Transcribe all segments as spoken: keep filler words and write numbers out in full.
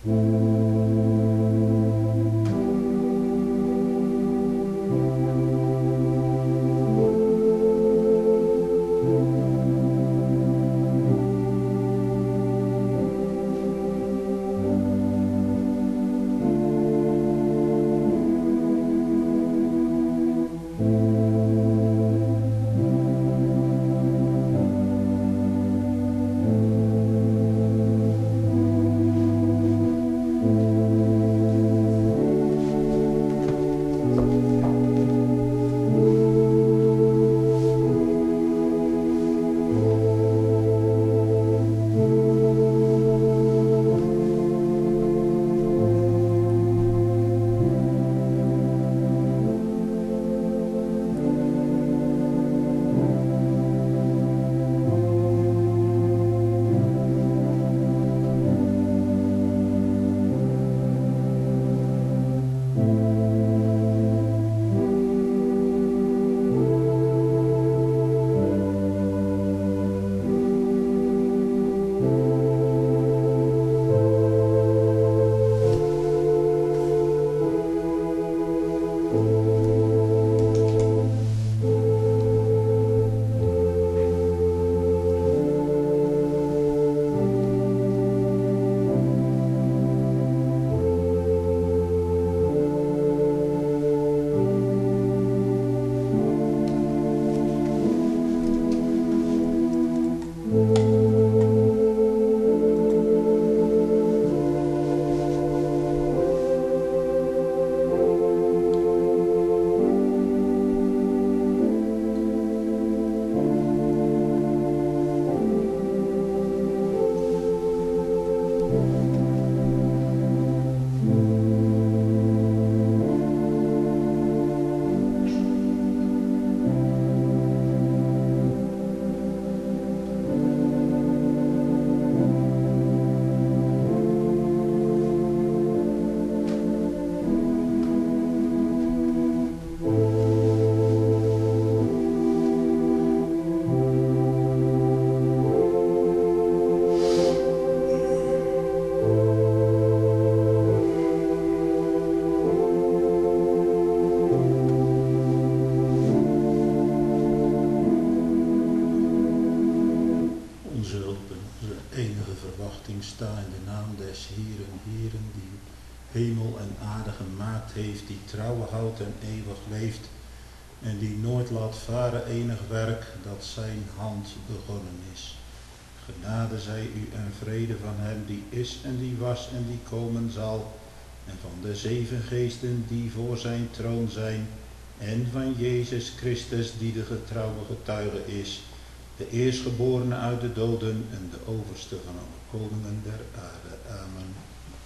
sta in de naam des Heeren, Heeren, die hemel en aarde gemaakt heeft, die trouwen houdt en eeuwig leeft, en die nooit laat varen enig werk dat zijn hand begonnen is. Genade zij u en vrede van hem die is en die was en die komen zal, en van de zeven geesten die voor zijn troon zijn, en van Jezus Christus die de getrouwe getuige is, de eerstgeborene uit de doden en de overste van alle koningen der aarde. Amen.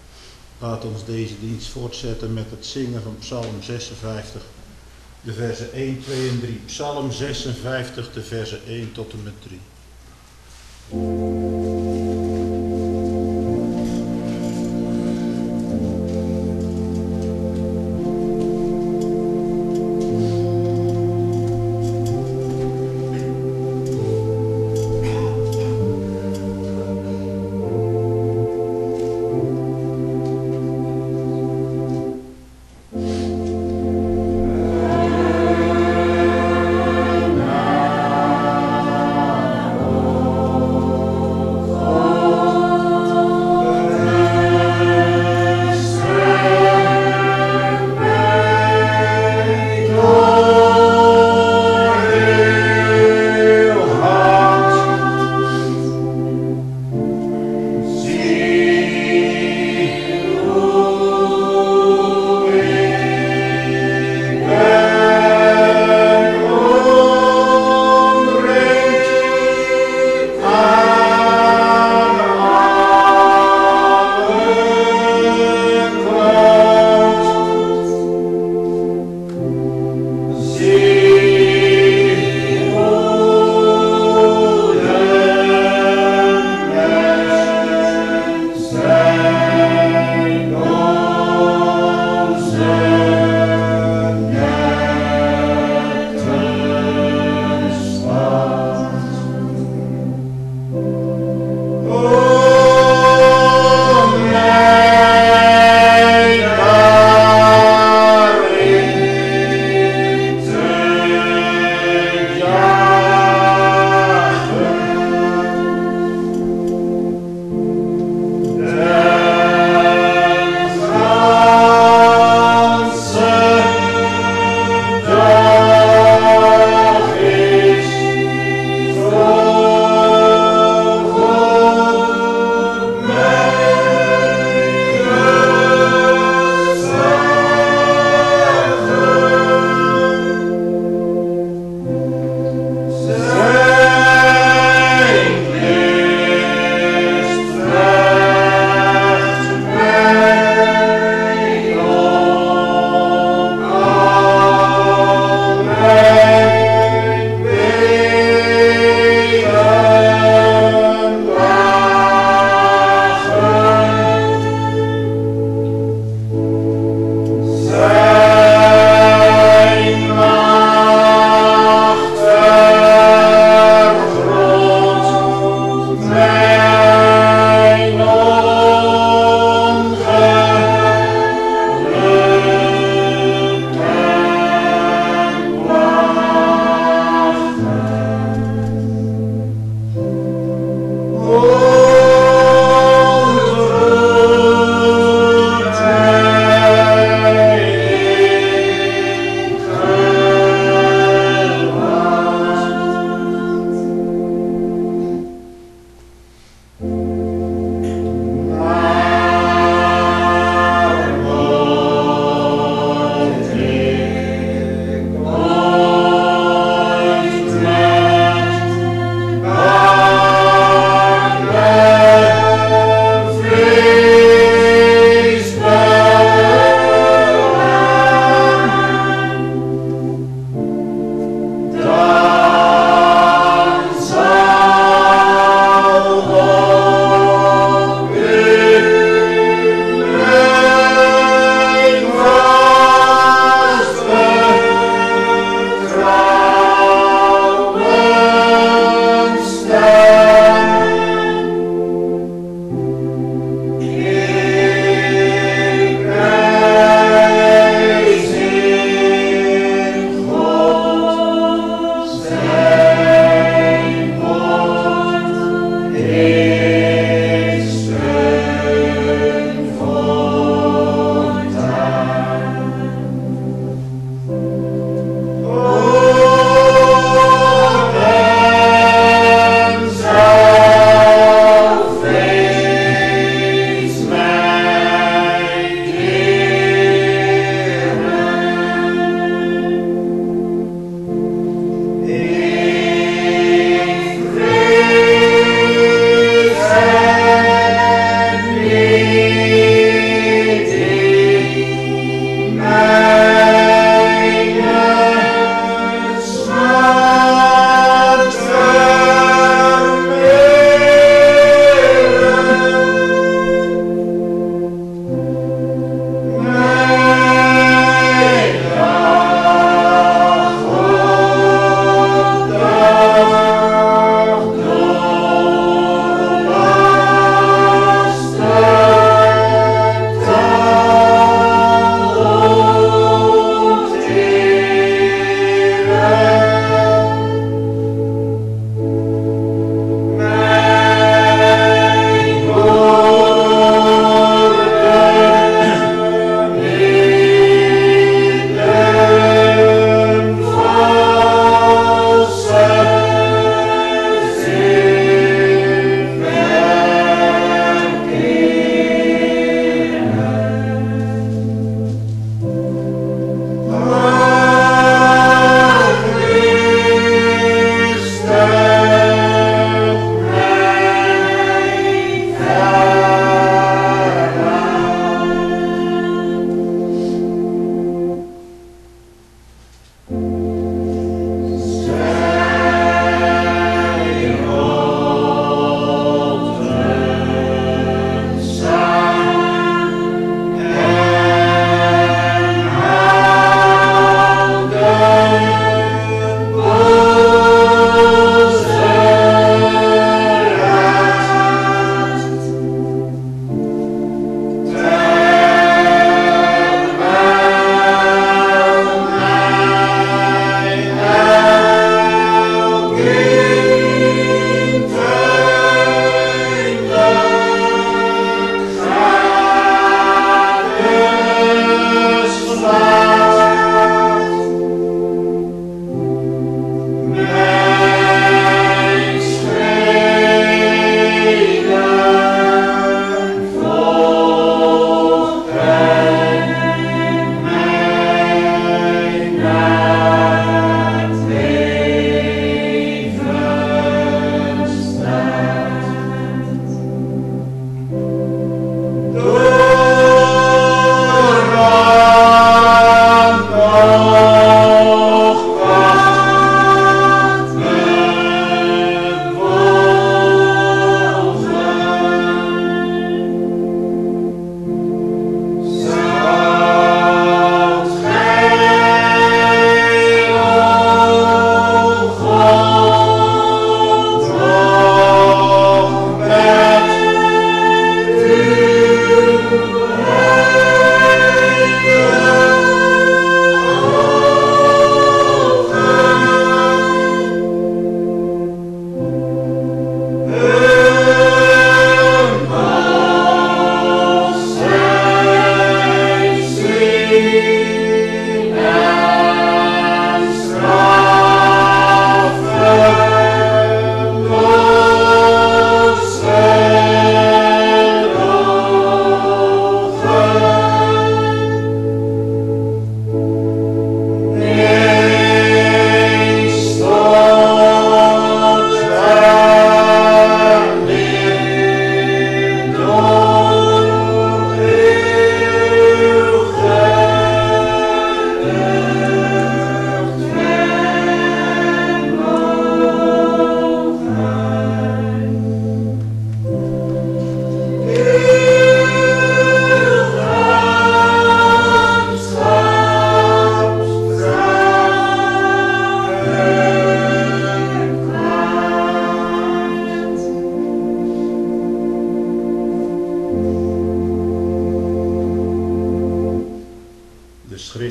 Laat ons deze dienst voortzetten met het zingen van Psalm zesenvijftig, de versen één, twee en drie. Psalm zesenvijftig, de versen één tot en met drie. Oh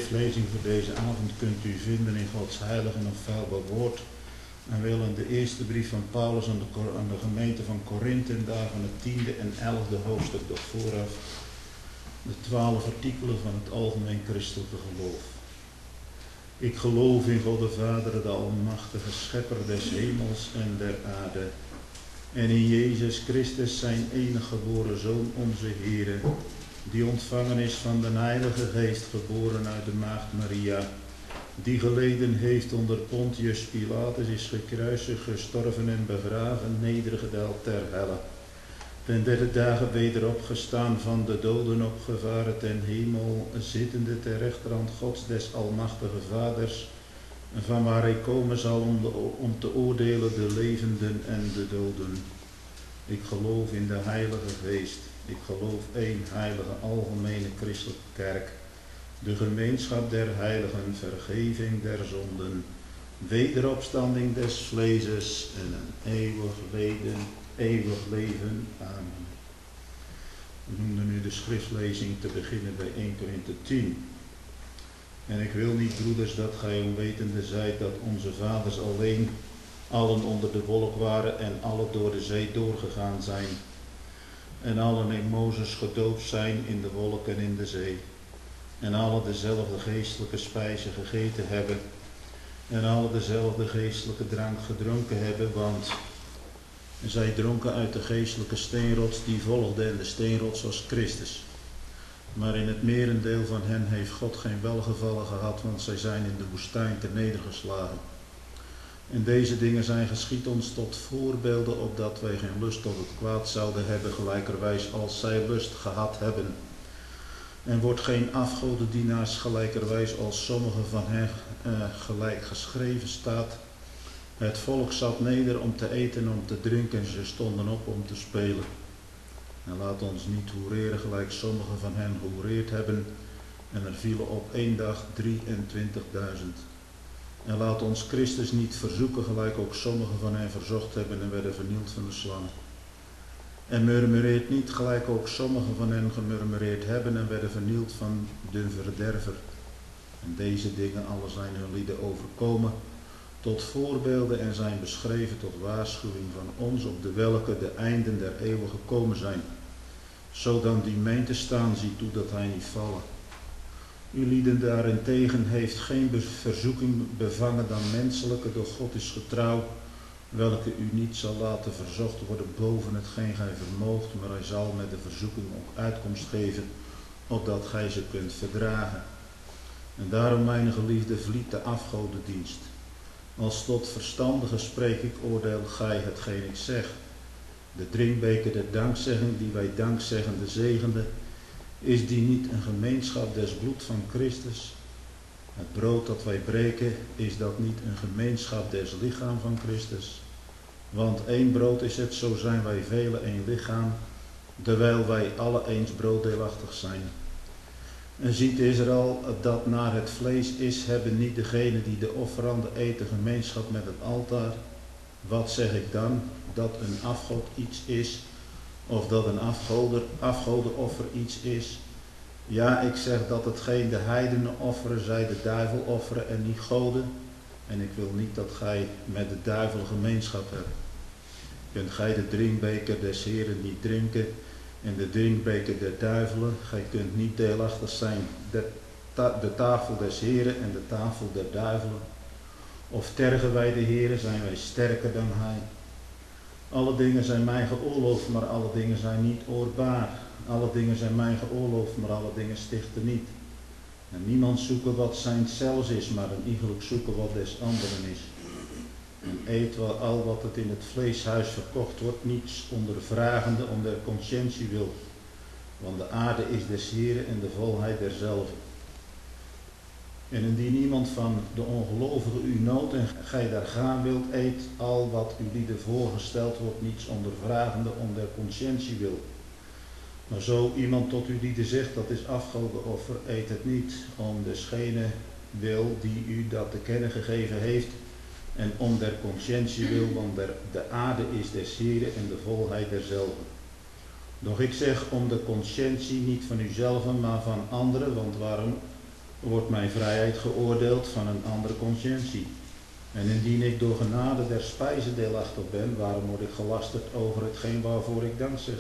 schriftlezing voor deze avond kunt u vinden in Gods heilig en onfeilbaar woord. En wel in de eerste brief van Paulus aan de, aan de gemeente van Korinthe, en daarvan het tiende en elfde hoofdstuk nog vooraf. De twaalf artikelen van het algemeen christelijke geloof. Ik geloof in God de Vader, de almachtige schepper des hemels en der aarde. En in Jezus Christus, zijn enige geboren Zoon, onze Heere, die ontvangen is van de Heilige Geest, geboren uit de maagd Maria, die geleden heeft onder Pontius Pilatus, is gekruisigd, gestorven en begraven, nedergedaald ter helle. Ten derde dagen weder opgestaan, van de doden opgevaren ten hemel, zittende ter rechterhand Gods des almachtige Vaders, van waar hij komen zal om, de, om te oordelen de levenden en de doden. Ik geloof in de Heilige Geest. Ik geloof één heilige algemene christelijke kerk, de gemeenschap der heiligen, vergeving der zonden, wederopstanding des vleeses en een eeuwig leven, eeuwig leven. Amen. We noemden nu de schriftlezing te beginnen bij eerste Korinthe tien. En ik wil niet, broeders, dat gij onwetende zijt dat onze vaders alleen allen onder de wolk waren en allen door de zee doorgegaan zijn. En allen in Mozes gedoopt zijn in de wolk en in de zee. En allen dezelfde geestelijke spijze gegeten hebben. En allen dezelfde geestelijke drank gedronken hebben, want zij dronken uit de geestelijke steenrots die volgde, en de steenrots was Christus. Maar in het merendeel van hen heeft God geen welgevallen gehad, want zij zijn in de woestijn ter nedergeslagen. En deze dingen zijn geschied ons tot voorbeelden, opdat wij geen lust tot het kwaad zouden hebben, gelijkerwijs als zij lust gehad hebben. En wordt geen afgodendienaars, gelijkerwijs als sommige van hen eh, gelijk geschreven staat. Het volk zat neder om te eten en om te drinken, en ze stonden op om te spelen. En laat ons niet hoereren gelijk sommigen van hen gehoereerd hebben, en er vielen op één dag drieëntwintigduizend. En laat ons Christus niet verzoeken gelijk ook sommigen van hen verzocht hebben en werden vernield van de slang. En murmureert niet gelijk ook sommigen van hen gemurmureerd hebben en werden vernield van de verderver. En deze dingen alle zijn hun lieden overkomen tot voorbeelden en zijn beschreven tot waarschuwing van ons, op de welke de einden der eeuwen gekomen zijn. Zodan die meent te staan, ziet toe dat hij niet vallen. U lieden daarentegen heeft geen verzoeking bevangen dan menselijke, doch God is getrouw, welke u niet zal laten verzocht worden boven hetgeen gij vermoogt, maar hij zal met de verzoeking ook uitkomst geven, opdat gij ze kunt verdragen. En daarom, mijn geliefde, vliet de afgodendienst. Als tot verstandige spreek ik, oordeel gij hetgeen ik zeg. De drinkbeker der dankzegging, die wij dankzeggende zegenden, is die niet een gemeenschap des bloed van Christus? Het brood dat wij breken, is dat niet een gemeenschap des lichaam van Christus? Want één brood is het, zo zijn wij velen één lichaam, terwijl wij alle eens brooddeelachtig zijn. En ziet Israël dat naar het vlees is, hebben niet degenen die de offeranden eten gemeenschap met het altaar? Wat zeg ik dan? Dat een afgod iets is, of dat een afgoder, afgodenoffer iets is? Ja, ik zeg dat hetgeen de heidenen offeren, zij de duivel offeren en niet goden. En ik wil niet dat gij met de duivel gemeenschap hebt. Kunt gij de drinkbeker des Heren niet drinken en de drinkbeker der duivelen? Gij kunt niet deelachtig zijn de, ta de tafel des Heren en de tafel der duivelen. Of tergen wij de Heren, zijn wij sterker dan hij? Alle dingen zijn mij geoorloofd, maar alle dingen zijn niet oorbaar. Alle dingen zijn mij geoorloofd, maar alle dingen stichten niet. En niemand zoeken wat zijn zelfs is, maar een iegelijk zoeken wat des anderen is. En eet wel al wat het in het vleeshuis verkocht wordt, niets ondervragende om der conscientie wil. Want de aarde is des Heren en de volheid derzelve. En indien iemand van de ongelovigen u noodt en gij daar gaan wilt, eet al wat u lieden voorgesteld wordt, niets ondervragende om der conscientie wil. Maar zo iemand tot u lieden zegt, dat is afgodenoffer, eet het niet, om desgene wil die u dat te kennen gegeven heeft, en om der conscientie wil, want der, de aarde is des Heren en de volheid derzelve. Doch ik zeg om de conscientie niet van uzelf, maar van anderen, want waarom? wordt mijn vrijheid geoordeeld van een andere conscientie. En indien ik door genade der spijze deelachtig ben, waarom word ik gelasterd over hetgeen waarvoor ik dank zeg?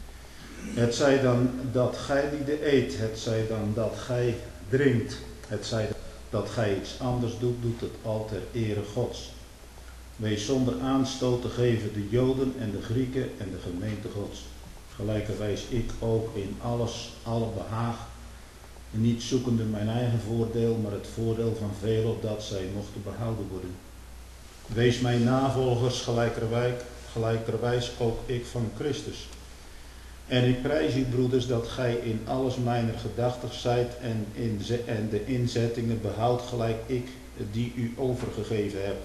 Het zij dan dat gij lieden eet, het zij dan dat gij drinkt, het zij dat gij iets anders doet, doet het al ter ere Gods. Wees zonder aanstoot te geven de Joden en de Grieken en de gemeente Gods. Gelijkerwijs ik ook in alles, alle behaag, niet zoekende mijn eigen voordeel, maar het voordeel van velen, opdat zij mochten behouden worden. Wees mijn navolgers, gelijkerwijs, gelijkerwijs ook ik van Christus. En ik prijs u, broeders, dat gij in alles mijner gedachtig zijt en, in ze, en de inzettingen behoudt gelijk ik die u overgegeven heb.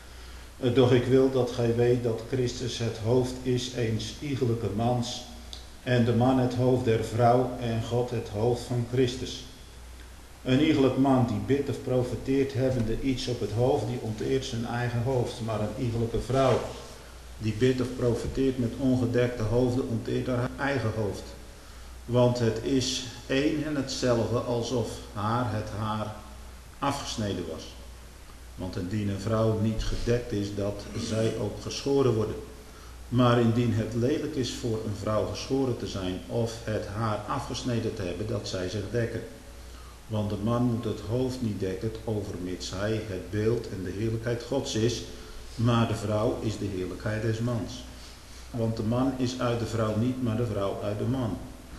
Doch ik wil dat gij weet dat Christus het hoofd is eens iegelijke mans, en de man het hoofd der vrouw, en God het hoofd van Christus. Een iegelijk man die bidt of profeteert hebbende iets op het hoofd, die onteert zijn eigen hoofd. Maar een iegelijke vrouw die bidt of profeteert met ongedekte hoofden, onteert haar eigen hoofd. Want het is één en hetzelfde alsof haar het haar afgesneden was. Want indien een vrouw niet gedekt is, dat zij ook geschoren worden. Maar indien het lelijk is voor een vrouw geschoren te zijn of het haar afgesneden te hebben, dat zij zich dekken. Want de man moet het hoofd niet dekken, overmits hij het beeld en de heerlijkheid Gods is, maar de vrouw is de heerlijkheid des mans. Want de man is uit de vrouw niet, maar de vrouw uit de man.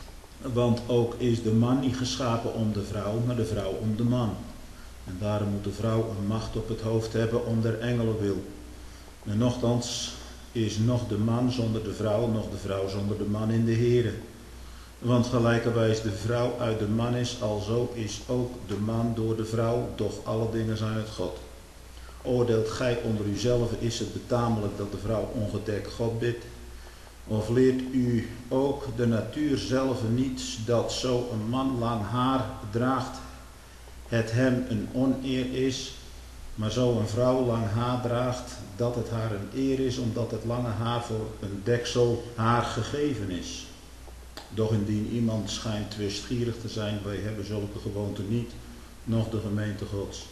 Want ook is de man niet geschapen om de vrouw, maar de vrouw om de man. En daarom moet de vrouw een macht op het hoofd hebben om der engelen wil. En nochtans is nog de man zonder de vrouw, nog de vrouw zonder de man in de Here. Want gelijkerwijs de vrouw uit de man is, alzo is ook de man door de vrouw, doch alle dingen zijn uit God. Oordeelt gij onder uzelf, is het betamelijk dat de vrouw ongedekt God bidt? Of leert u ook de natuur zelf niet dat zo een man lang haar draagt, het hem een oneer is, maar zo een vrouw lang haar draagt, dat het haar een eer is, omdat het lange haar voor een deksel haar gegeven is. Doch indien iemand schijnt twistgierig te zijn, wij hebben zulke gewoonten niet, noch de gemeente Gods.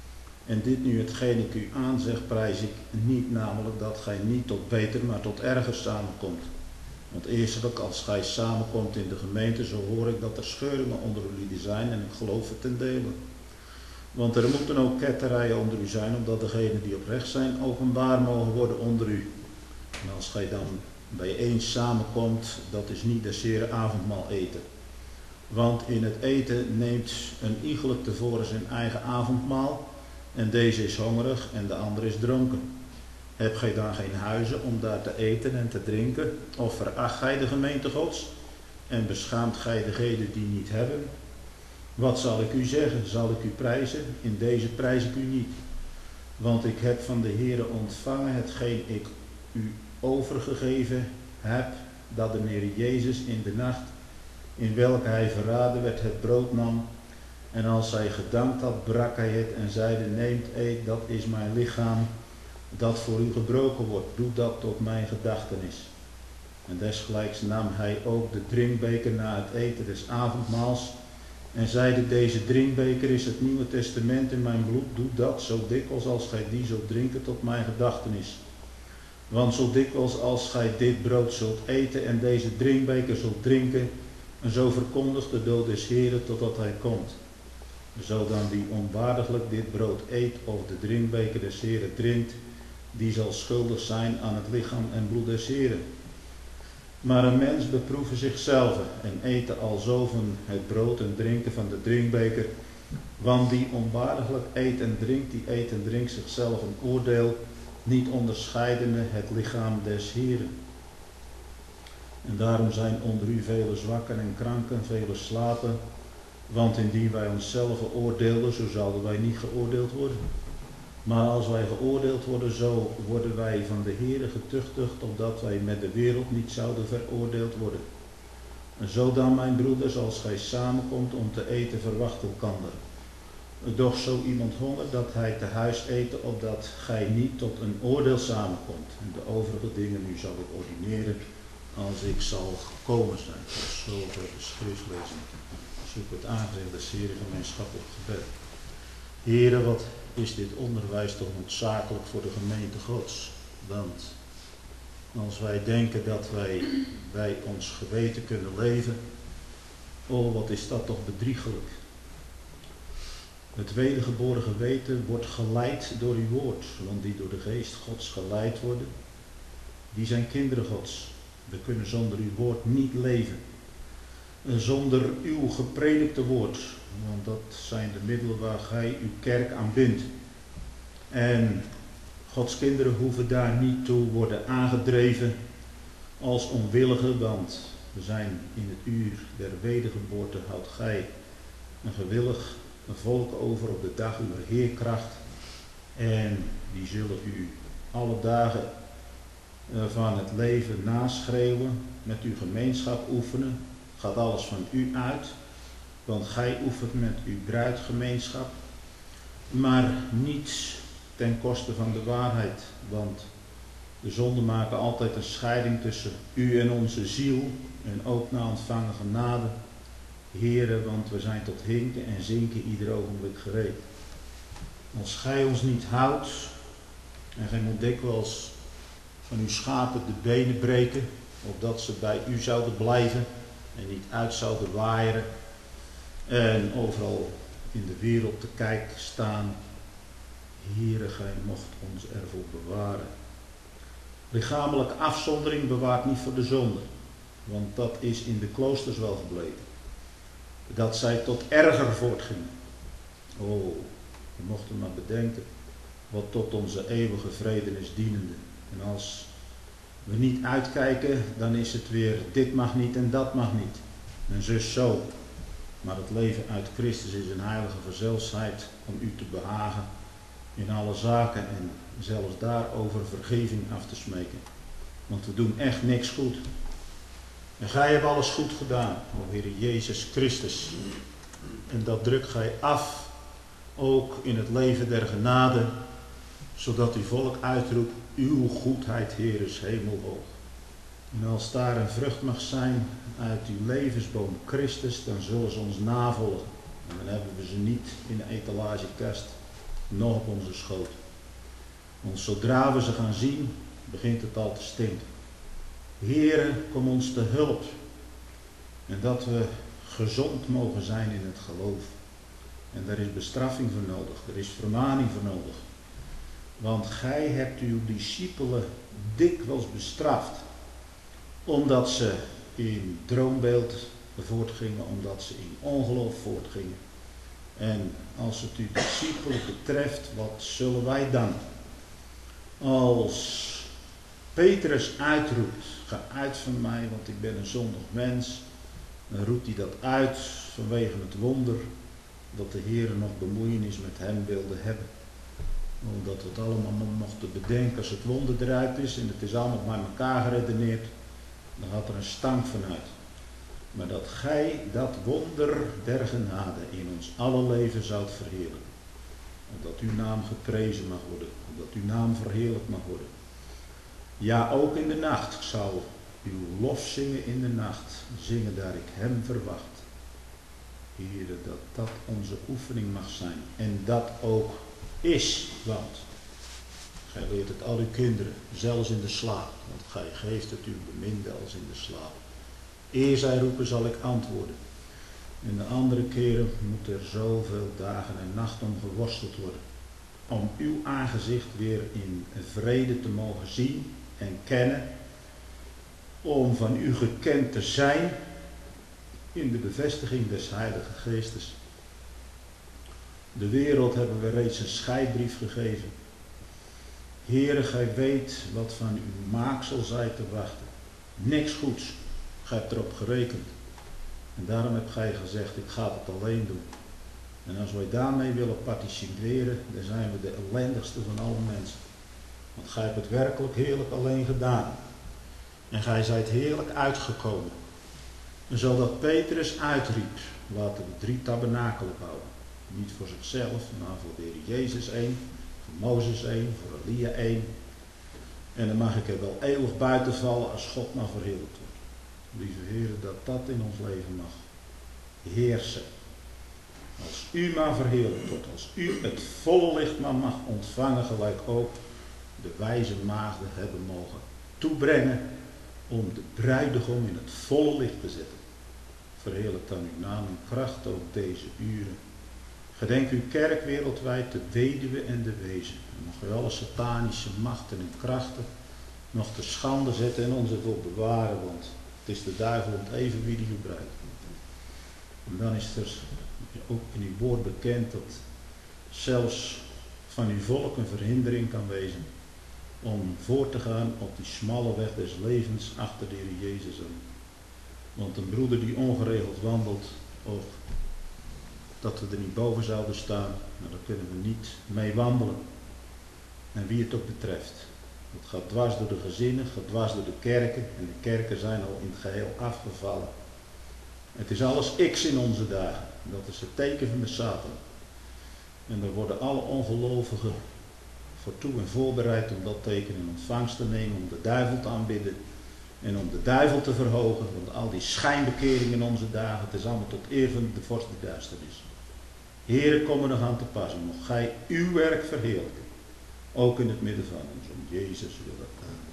En dit nu hetgeen ik u aanzeg, prijs ik niet, namelijk dat gij niet tot beter, maar tot erger samenkomt. Want eerstelijk, als gij samenkomt in de gemeente, zo hoor ik dat er scheuringen onder jullie zijn, en ik geloof het ten dele. Want er moeten ook ketterijen onder u zijn, opdat degenen die oprecht zijn openbaar mogen worden onder u. En als gij dan bijeen samenkomt, dat is niet des Heren avondmaal eten. Want in het eten neemt een iegelijk tevoren zijn eigen avondmaal, en deze is hongerig en de ander is dronken. Heb gij dan geen huizen om daar te eten en te drinken? Of veracht gij de gemeente Gods en beschaamt gij degenen die niet hebben? Wat zal ik u zeggen? Zal ik u prijzen? In deze prijs ik u niet. Want ik heb van de Heere ontvangen hetgeen ik u overgegeven heb, dat de Heer Jezus in de nacht, in welke hij verraden werd, het brood nam. En als hij gedankt had, brak hij het en zeide, neemt, eet, dat is mijn lichaam, dat voor u gebroken wordt. Doe dat tot mijn gedachtenis. En desgelijks nam hij ook de drinkbeker na het eten des avondmaals en zeide, deze drinkbeker is het Nieuwe Testament in mijn bloed. Doe dat zo dikwijls als gij die zult drinken tot mijn gedachtenis. Want zo dikwijls als gij dit brood zult eten en deze drinkbeker zult drinken, en zo verkondigt de dood des Heren totdat hij komt. Zo dan wie onwaardiglijk dit brood eet of de drinkbeker des Heren drinkt, die zal schuldig zijn aan het lichaam en bloed des Heren. Maar een mens beproeve zichzelf en eten alzo van het brood en drinken van de drinkbeker. Want die onwaardiglijk eet en drinkt, die eet en drinkt zichzelf een oordeel, niet onderscheidende het lichaam des Heren. En daarom zijn onder u vele zwakken en kranken, vele slapen. Want indien wij onszelf oordeelden, zo zouden wij niet geoordeeld worden. Maar als wij geoordeeld worden, zo worden wij van de Heere getuchtigd, opdat wij met de wereld niet zouden veroordeeld worden. En zo dan, mijn broeders, als gij samenkomt om te eten, verwacht elkander. Doch zo iemand hongert, dat hij te huis eten, opdat gij niet tot een oordeel samenkomt. En de overige dingen nu zal ik ordineren, als ik zal gekomen zijn. Tot zover de schriftlezing. Zoek het aangezicht des Heren, gemeenschappelijk gebed. Heren, wat is dit onderwijs toch noodzakelijk voor de gemeente Gods? Want als wij denken dat wij bij ons geweten kunnen leven, oh, wat is dat toch bedriegelijk. Het wedergeboren geweten wordt geleid door uw woord, want die door de geest Gods geleid worden, die zijn kinderen Gods. We kunnen zonder uw woord niet leven. Zonder uw gepredikte woord, want dat zijn de middelen waar gij uw kerk aan bindt. En Gods kinderen hoeven daar niet toe worden aangedreven als onwilligen, want we zijn in het uur der wedergeboorte, houdt gij een gewillig een volk over op de dag uw heerkracht. En die zullen u alle dagen van het leven naschreeuwen, met uw gemeenschap oefenen. Gaat alles van u uit, want gij oefent met uw bruidgemeenschap, maar niets ten koste van de waarheid, want de zonden maken altijd een scheiding tussen u en onze ziel, en ook na ontvangen genade. Heere, want we zijn tot hinken en zinken ieder ogenblik gereed. Als gij ons niet houdt, en gij moet dikwijls van uw schapen de benen breken, opdat ze bij u zouden blijven en niet uit zouden waaieren en overal in de wereld te kijk staan. Heere, gij mocht ons ervoor bewaren. Lichamelijke afzondering bewaart niet voor de zonde, want dat is in de kloosters wel gebleken. Dat zij tot erger voortgingen. Oh, we mochten maar bedenken wat tot onze eeuwige vrede is dienende. En als we niet uitkijken, dan is het weer dit mag niet en dat mag niet. En zus zo. Maar het leven uit Christus is een heilige verzelsheid om u te behagen in alle zaken en zelfs daarover vergeving af te smeken. Want we doen echt niks goed. En gij hebt alles goed gedaan, o Heer Jezus Christus. En dat drukt gij af, ook in het leven der genade, zodat uw volk uitroept, uw goedheid, Heer, is hemelhoog. En als daar een vrucht mag zijn uit uw levensboom Christus, dan zullen ze ons navolgen. En dan hebben we ze niet in de etalagekast, nog op onze schoot. Want zodra we ze gaan zien, begint het al te stinken. Heere, kom ons te hulp. En dat we gezond mogen zijn in het geloof. En daar is bestraffing voor nodig, er is vermaning voor nodig. Want gij hebt uw discipelen dikwijls bestraft, omdat ze in droombeeld voortgingen, omdat ze in ongeloof voortgingen. En als het uw discipelen betreft, wat zullen wij dan? Als Petrus uitroept, ga uit van mij, want ik ben een zondig mens, dan roept hij dat uit vanwege het wonder dat de Heer nog bemoeienis met hem wilde hebben. Omdat we het allemaal mochten bedenken, als het wonder eruit is en het is allemaal bij elkaar geredeneerd, dan gaat er een stank vanuit. Maar dat gij dat wonder der genade in ons alle leven zoudt verheerlijken. Opdat uw naam geprezen mag worden, opdat uw naam verheerlijkt mag worden. Ja, ook in de nacht, ik zal uw lof zingen in de nacht, zingen daar ik hem verwacht. Heer, dat dat onze oefening mag zijn. En dat ook is, want gij leert het al uw kinderen, zelfs in de slaap, want gij geeft het uw beminde als in de slaap. Eer zij roepen, zal ik antwoorden. En de andere keren moet er zoveel dagen en nachten om geworsteld worden, om uw aangezicht weer in vrede te mogen zien en kennen, om van u gekend te zijn in de bevestiging des Heilige Geestes. De wereld hebben we reeds een scheidbrief gegeven. Heere, gij weet wat van uw maaksel zij te wachten. Niks goeds. Gij hebt erop gerekend. En daarom hebt gij gezegd, ik ga het alleen doen. En als wij daarmee willen participeren, dan zijn we de ellendigste van alle mensen. Want gij hebt het werkelijk heerlijk alleen gedaan. En gij zijt heerlijk uitgekomen. En zodat Petrus uitriep, laten we drie tabernakelen bouwen. Niet voor zichzelf, maar voor de Heer Jezus één, voor Mozes één, voor Elia één. En dan mag ik er wel eeuwig buiten vallen als God maar verheerlijkt wordt. Lieve Heer, dat dat in ons leven mag. heersen. Als u maar verheerlijkt wordt, als u het volle licht maar mag ontvangen, gelijk ook de wijze maagden hebben mogen toebrengen om de bruidegom in het volle licht te zetten. Verheerlijk dan uw naam en kracht ook deze uren. Gedenk uw kerk wereldwijd, de weduwe en de wezen. En mag u alle satanische machten en krachten nog te schande zetten en ons ervoor bewaren, want het is de duivel om het even wie die gebruikt. En dan is er ook in uw woord bekend dat zelfs van uw volk een verhindering kan wezen om voort te gaan op die smalle weg des levens achter de Heer Jezus aan. Want een broeder die ongeregeld wandelt, of dat we er niet boven zouden staan, maar daar kunnen we niet mee wandelen. En wie het ook betreft. Het gaat dwars door de gezinnen, gaat dwars door de kerken. En de kerken zijn al in het geheel afgevallen. Het is alles X in onze dagen. Dat is het teken van de Satan. En daar worden alle ongelovigen voor toe en voorbereid om dat teken in ontvangst te nemen, om de duivel te aanbidden en om de duivel te verhogen. Want al die schijnbekeringen in onze dagen, het is allemaal tot eer van de vorst der duisternis. Heere, kom er nog aan te passen. Mocht gij uw werk verheerlijken. Ook in het midden van ons. Om Jezus willen.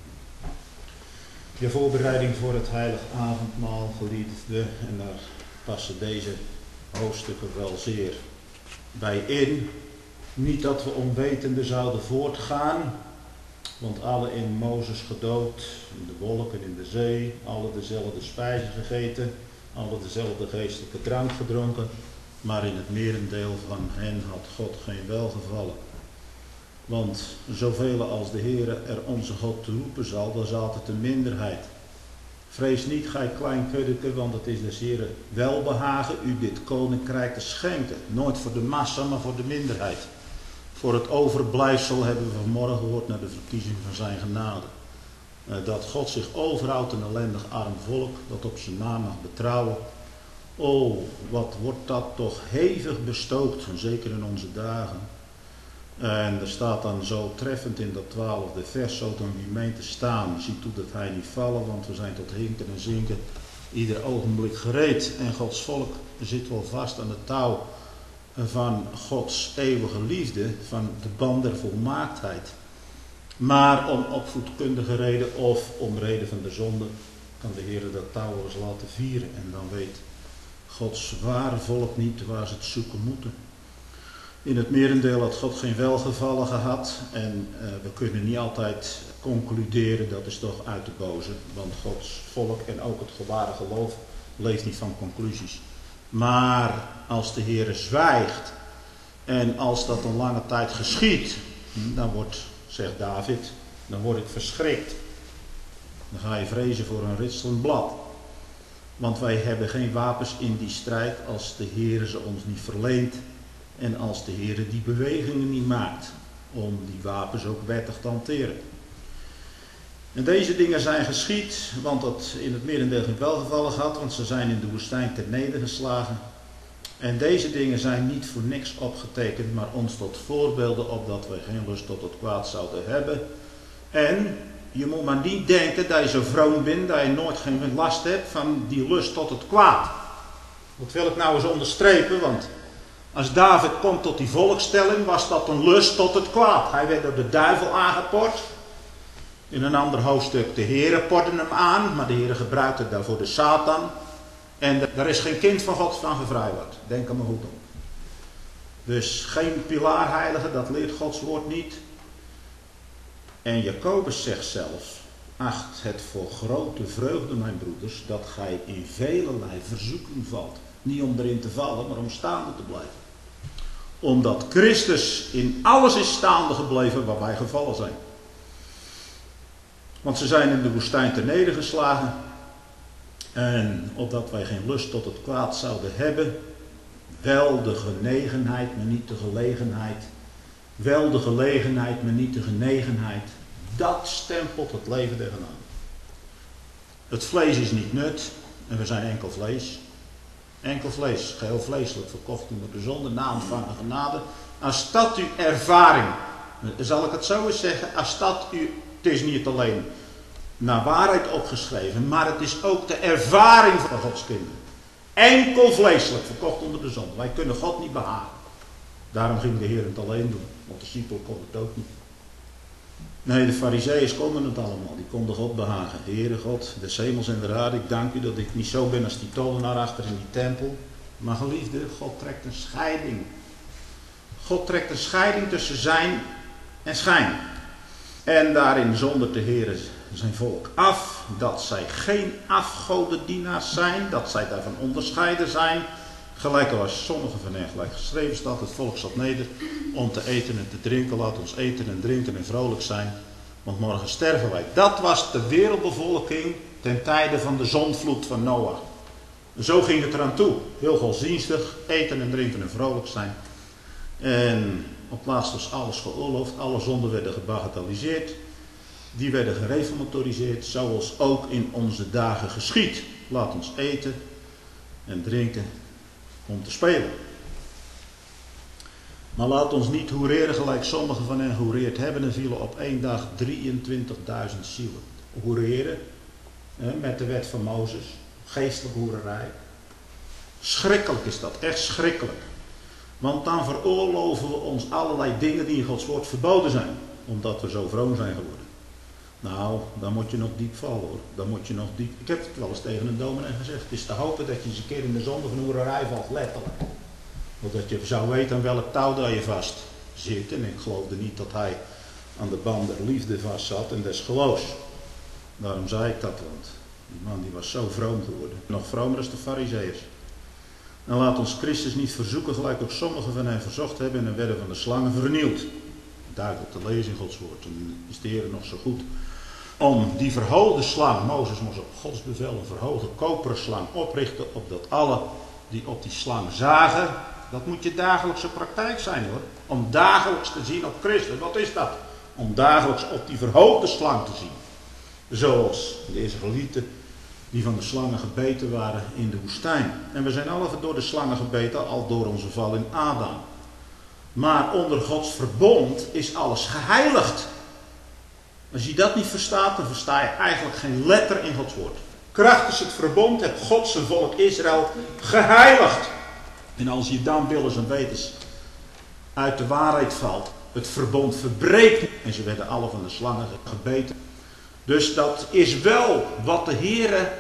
Je voorbereiding voor het heilig avondmaal, geliefde. En daar passen deze hoofdstukken wel zeer bij in. Niet dat we onwetende zouden voortgaan. Want alle in Mozes gedood, in de wolken, in de zee, alle dezelfde spijzen gegeten, alle dezelfde geestelijke drank gedronken, maar in het merendeel van hen had God geen welgevallen. Want zoveel als de Heere er onze God te roepen zal, dat is altijd een minderheid. Vrees niet, gij klein kuddeke, want het is des Heere welbehagen u dit koninkrijk te schenken. Nooit voor de massa, maar voor de minderheid. Voor het overblijfsel hebben we vanmorgen gehoord naar de verkiezing van zijn genade. Dat God zich overhoudt een ellendig arm volk, dat op zijn naam mag betrouwen. O, wat wordt dat toch hevig bestookt, zeker in onze dagen. En er staat dan zo treffend in dat twaalfde vers, zo dan wie meent te staan, ziet toe dat hij niet vallen, want we zijn tot hinken en zinken ieder ogenblik gereed. En Gods volk zit wel vast aan het touw van Gods eeuwige liefde, van de band der volmaaktheid. Maar om opvoedkundige reden of om reden van de zonde kan de Heer dat touw wel eens laten vieren. En dan weet Gods ware volk niet waar ze het zoeken moeten. In het merendeel had God geen welgevallen gehad. En uh, we kunnen niet altijd concluderen, dat is toch uit de boze. Want Gods volk en ook het ware geloof leeft niet van conclusies. Maar als de Heer zwijgt en als dat een lange tijd geschiedt, dan wordt, zegt David, dan word ik verschrikt. Dan ga je vrezen voor een ritselend blad. Want wij hebben geen wapens in die strijd als de Heer ze ons niet verleent. En als de Heer die bewegingen niet maakt om die wapens ook wettig te hanteren. En deze dingen zijn geschied, want dat in het merendeel geen welgevallen gehad, want ze zijn in de woestijn ter nedergeslagen. En deze dingen zijn niet voor niks opgetekend, maar ons tot voorbeelden opdat wij geen lust tot het kwaad zouden hebben. En je moet maar niet denken dat je zo vroom bent, dat je nooit geen last hebt van die lust tot het kwaad. Dat wil ik nou eens onderstrepen, want als David komt tot die volkstelling, was dat een lust tot het kwaad. Hij werd door de duivel aangepord. In een ander hoofdstuk, de Heere porde hem aan, maar de Heere gebruikte daarvoor de Satan. En daar is geen kind van God van gevrijwaard. Denk er maar goed op. Dus geen pilaarheilige, dat leert Gods woord niet. En Jacobus zegt zelfs, acht het voor grote vreugde, mijn broeders, dat gij in velelei verzoeking valt. Niet om erin te vallen, maar om staande te blijven. Omdat Christus in alles is staande gebleven waar wij gevallen zijn. Want ze zijn in de woestijn ter nedergeslagen. En opdat wij geen lust tot het kwaad zouden hebben. Wel de genegenheid, maar niet de gelegenheid. Wel de gelegenheid, maar niet de genegenheid. Dat stempelt het leven der genade. Het vlees is niet nut. En we zijn enkel vlees. Enkel vlees, geheel vleeselijk, verkocht onder de zonde, na ontvangen genade. Als dat uw ervaring, zal ik het zo eens zeggen, als dat u, het is niet alleen naar waarheid opgeschreven, maar het is ook de ervaring van Gods kinderen. Enkel vleeselijk, verkocht onder de zon. Wij kunnen God niet behagen. Daarom ging de Heer het alleen doen, want de discipel kon het ook niet. Nee, de farizeeërs konden het allemaal. Die konden God behagen. Heere God, des hemels en de aarde, ik dank u dat ik niet zo ben als die tovenaar achter in die tempel. Maar geliefde, God trekt een scheiding. God trekt een scheiding tussen zijn en schijn. En daarin zondert de Heer zijn volk af dat zij geen afgodendienaars zijn, dat zij daarvan onderscheiden zijn. Gelijk als sommigen van hen gelijk geschreven staat, het volk zat neder om te eten en te drinken. Laat ons eten en drinken en vrolijk zijn, want morgen sterven wij. Dat was de wereldbevolking ten tijde van de zondvloed van Noach. En zo ging het eraan toe. Heel godsdienstig, eten en drinken en vrolijk zijn. En op laatst was alles geoorloofd, alle zonden werden gebagatelliseerd. Die werden gereformatoriseerd, zoals ook in onze dagen geschiet. Laat ons eten en drinken om te spelen. Maar laat ons niet hoereren gelijk sommigen van hen hoereerd hebben en vielen op één dag drieëntwintigduizend zielen. Hoereren, met de wet van Mozes, geestelijke hoererij. Schrikkelijk is dat, echt schrikkelijk. Want dan veroorloven we ons allerlei dingen die in Gods woord verboden zijn. Omdat we zo vroom zijn geworden. Nou, dan moet je nog diep vallen hoor. Dan moet je nog diep... Ik heb het wel eens tegen een dominee gezegd. Het is te hopen dat je eens een keer in de zonde van hoererij valt, letterlijk. Omdat je zou weten aan welk touw dat je vast zit. En ik geloofde niet dat hij aan de band der liefde vast zat en des geloofs. Daarom zei ik dat, want die man die was zo vroom geworden. Nog vromer als de farizeeërs. En laat ons Christus niet verzoeken, gelijk ook sommigen van hen verzocht hebben en werden van de slangen vernield. Duidelijk te lezen in Gods woord. En is de Heer nog zo goed om die verhoogde slang, Mozes moest op Gods bevel een verhoogde koperen slang oprichten, opdat alle die op die slang zagen, dat moet je dagelijkse praktijk zijn hoor, om dagelijks te zien op Christus. Wat is dat? Om dagelijks op die verhoogde slang te zien. Zoals de Israëlieten die van de slangen gebeten waren in de woestijn. En we zijn alle door de slangen gebeten, al door onze val in Adam. Maar onder Gods verbond is alles geheiligd. Als je dat niet verstaat, dan versta je eigenlijk geen letter in Gods woord. Krachtens het verbond heeft God zijn volk Israël geheiligd. En als je dan willens en wetens uit de waarheid valt, het verbond verbreekt. En ze werden alle van de slangen gebeten. Dus dat is wel wat de Heere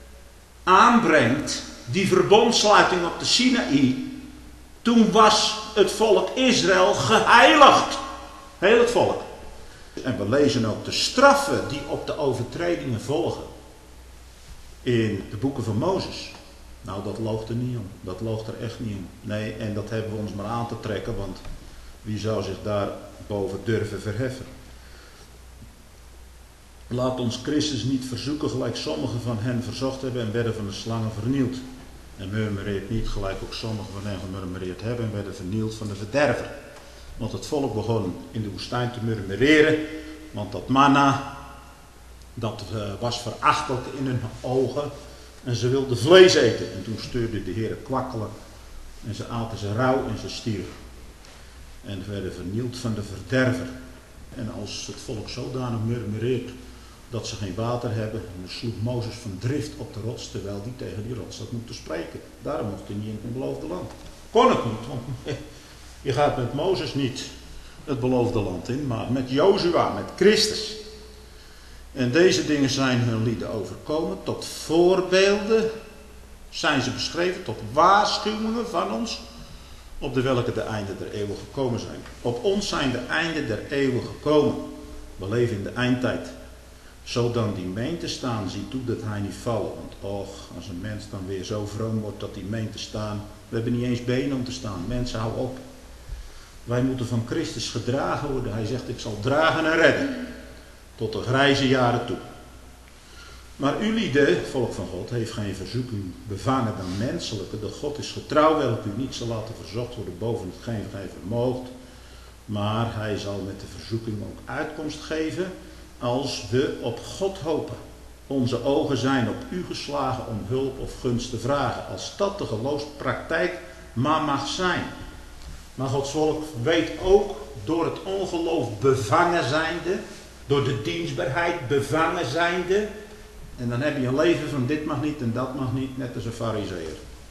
aanbrengt, die verbondsluiting op de Sinaï. Toen was het volk Israël geheiligd. Heel het volk. En we lezen ook de straffen die op de overtredingen volgen. In de boeken van Mozes. Nou, dat loogt er niet om. Dat loogt er echt niet om. Nee, en dat hebben we ons maar aan te trekken, want wie zou zich daar boven durven verheffen? Laat ons Christus niet verzoeken, gelijk sommigen van hen verzocht hebben en werden van de slangen vernield. En murmureert niet, gelijk ook sommigen van hen gemurmureerd hebben en werden vernield van de verderver. Want het volk begon in de woestijn te murmureren, want dat manna, dat uh, was verachtelijk in hun ogen en ze wilden vlees eten. En toen stuurde de Heer kwakkelen en ze aten ze rauw en ze stierven. En werden vernield van de verderver. En als het volk zodanig murmureert dat ze geen water hebben, dan sloeg Mozes van drift op de rots, terwijl die tegen die rots had moeten spreken. Daarom mocht hij niet in het beloofde land. Kon het niet, want je gaat met Mozes niet het beloofde land in, maar met Jozua, met Christus. En deze dingen zijn hun lieden overkomen, tot voorbeelden zijn ze beschreven, tot waarschuwingen van ons, op de welke de einden der eeuwen gekomen zijn. Op ons zijn de einden der eeuwen gekomen. We leven in de eindtijd. Zodat die meent te staan, ziet toe dat hij niet vallen. Want och, als een mens dan weer zo vroom wordt dat hij meent te staan. We hebben niet eens benen om te staan. Mensen, hou op. Wij moeten van Christus gedragen worden. Hij zegt, ik zal dragen en redden. Tot de grijze jaren toe. Maar u lieden, volk van God, heeft geen verzoeking bevangen dan menselijke. De God is getrouw, welk u niet zal laten verzocht worden boven hetgeen gij vermoogt. Maar hij zal met de verzoeking ook uitkomst geven als we op God hopen. Onze ogen zijn op u geslagen om hulp of gunst te vragen. Als dat de geloofspraktijk maar mag zijn. Maar Gods volk weet ook door het ongeloof bevangen zijnde, door de dienstbaarheid bevangen zijnde. En dan heb je een leven van dit mag niet en dat mag niet, net als een farizeeër.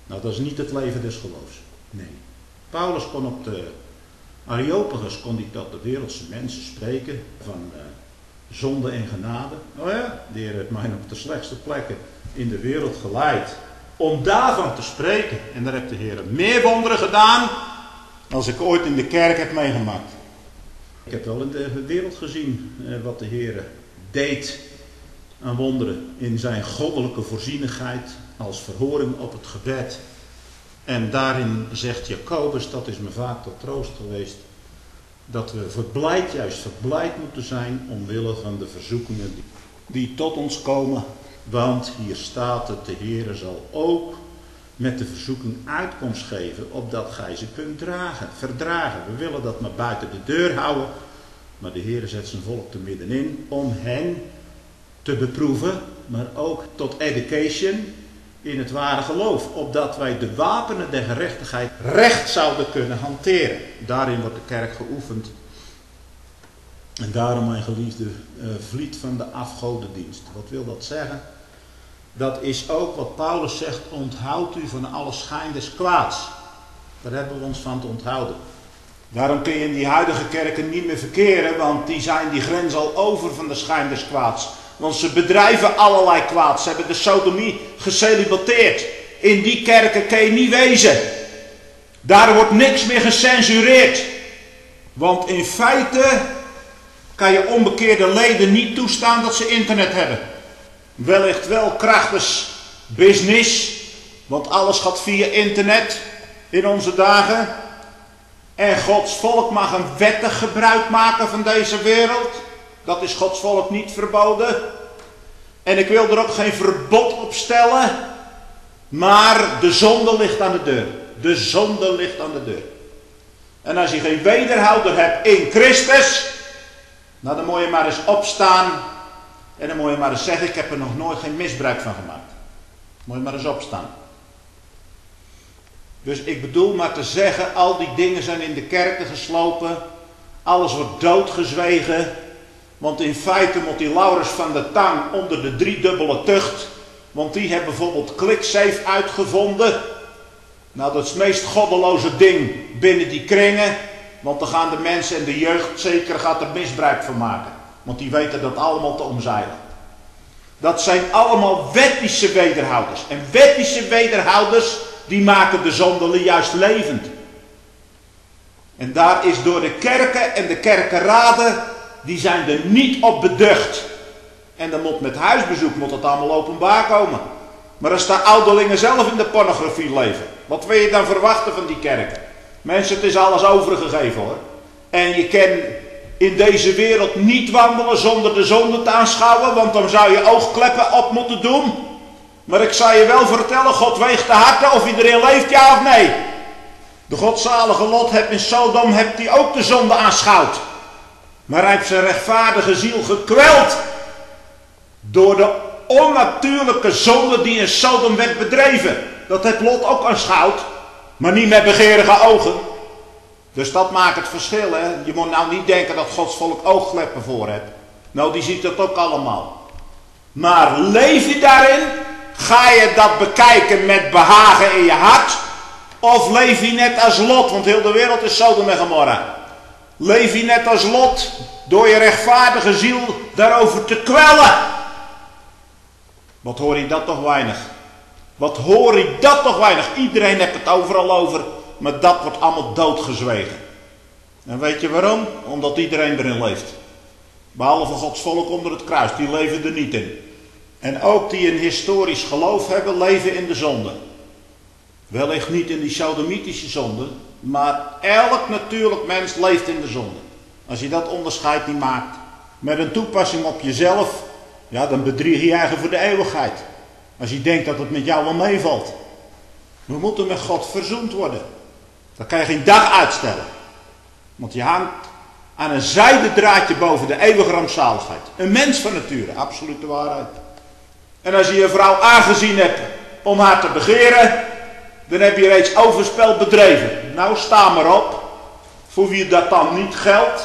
Nou, dat is niet het leven des geloofs. Nee. Paulus kon op de Areopagus kon hij tot de wereldse mensen spreken van uh, zonde en genade. Oh ja, de Heer heeft mij op de slechtste plekken in de wereld geleid om daarvan te spreken. En daar heeft de Heer meer wonderen gedaan als ik ooit in de kerk heb meegemaakt. Ik heb wel in de wereld gezien uh, wat de Heer deed aan wonderen in zijn goddelijke voorzienigheid als verhoring op het gebed. En daarin zegt Jacobus, dat is me vaak tot troost geweest, dat we verblijd, juist verblijd moeten zijn omwille van de verzoekingen die, die tot ons komen. Want hier staat het, de Heere zal ook met de verzoeking uitkomst geven, opdat gij ze kunt dragen, verdragen. We willen dat maar buiten de deur houden, maar de Heere zet zijn volk er middenin om hen te beproeven, maar ook tot education in het ware geloof, opdat wij de wapenen der gerechtigheid recht zouden kunnen hanteren. Daarin wordt de kerk geoefend. En daarom, mijn geliefde, uh, vliet van de afgodendienst. Wat wil dat zeggen? Dat is ook wat Paulus zegt, onthoudt u van alle schijn des kwaads. Daar hebben we ons van te onthouden. Daarom kun je in die huidige kerken niet meer verkeren, want die zijn die grens al over van de schijn des kwaads. Want ze bedrijven allerlei kwaad. Ze hebben de sodomie gecelibateerd. In die kerken kun je niet wezen. Daar wordt niks meer gecensureerd. Want in feite kan je onbekeerde leden niet toestaan dat ze internet hebben. Wellicht wel krachtens business. Want alles gaat via internet in onze dagen. En Gods volk mag een wettig gebruik maken van deze wereld. Dat is Gods volk niet verboden. En ik wil er ook geen verbod op stellen. Maar de zonde ligt aan de deur. De zonde ligt aan de deur. En als je geen wederhouder hebt in Christus, nou dan moet je maar eens opstaan. En dan moet je maar eens zeggen, ik heb er nog nooit geen misbruik van gemaakt. Moet je maar eens opstaan. Dus ik bedoel maar te zeggen, al die dingen zijn in de kerken geslopen. Alles wordt doodgezwegen. Want in feite moet die Laurens van de Tang onder de driedubbele tucht. Want die hebben bijvoorbeeld ClickSafe uitgevonden. Nou, dat is het meest goddeloze ding binnen die kringen. Want dan gaan de mensen en de jeugd zeker gaat er misbruik van maken. Want die weten dat allemaal te omzeilen. Dat zijn allemaal wettische wederhouders. En wettische wederhouders, die maken de zonde juist levend. En daar is door de kerken en de kerkenraden, die zijn er niet op beducht. En dan moet met huisbezoek moet het allemaal openbaar komen. Maar als de ouderlingen zelf in de pornografie leven, wat wil je dan verwachten van die kerken? Mensen, het is alles overgegeven hoor. En je kan in deze wereld niet wandelen zonder de zonde te aanschouwen, want dan zou je oogkleppen op moeten doen. Maar ik zal je wel vertellen, God weegt de harten of iedereen leeft, ja of nee. De godzalige Lot heeft in Sodom heeft hij ook de zonde aanschouwd. Maar hij heeft zijn rechtvaardige ziel gekweld door de onnatuurlijke zonde die in Sodom werd bedreven. Dat heeft Lot ook aanschouwd, maar niet met begeerige ogen. Dus dat maakt het verschil. Hè? Je moet nou niet denken dat Gods volk oogkleppen voor hebt. Nou, die ziet dat ook allemaal. Maar leef je daarin? Ga je dat bekijken met behagen in je hart? Of leef je net als Lot? Want heel de wereld is Sodom en Gomorra. Leef je net als Lot door je rechtvaardige ziel daarover te kwellen? Wat hoor je dat toch weinig? Wat hoor je dat toch weinig? Iedereen heeft het overal over, maar dat wordt allemaal doodgezwegen. En weet je waarom? Omdat iedereen erin leeft. Behalve Gods volk onder het kruis, die leven er niet in. En ook die een historisch geloof hebben, leven in de zonde. Wellicht niet in die sodomitische zonde, maar elk natuurlijk mens leeft in de zonde. Als je dat onderscheid niet maakt, met een toepassing op jezelf, ja, dan bedrieg je je eigen voor de eeuwigheid. Als je denkt dat het met jou wel meevalt. We moeten met God verzoend worden. Dan kan je geen dag uitstellen. Want je hangt aan een zijden draadje boven de eeuwige rampzaligheid. Een mens van nature, absolute waarheid. En als je je vrouw aangezien hebt om haar te begeren, dan heb je reeds overspel bedreven. Nou, sta maar op. Voor wie dat dan niet geldt.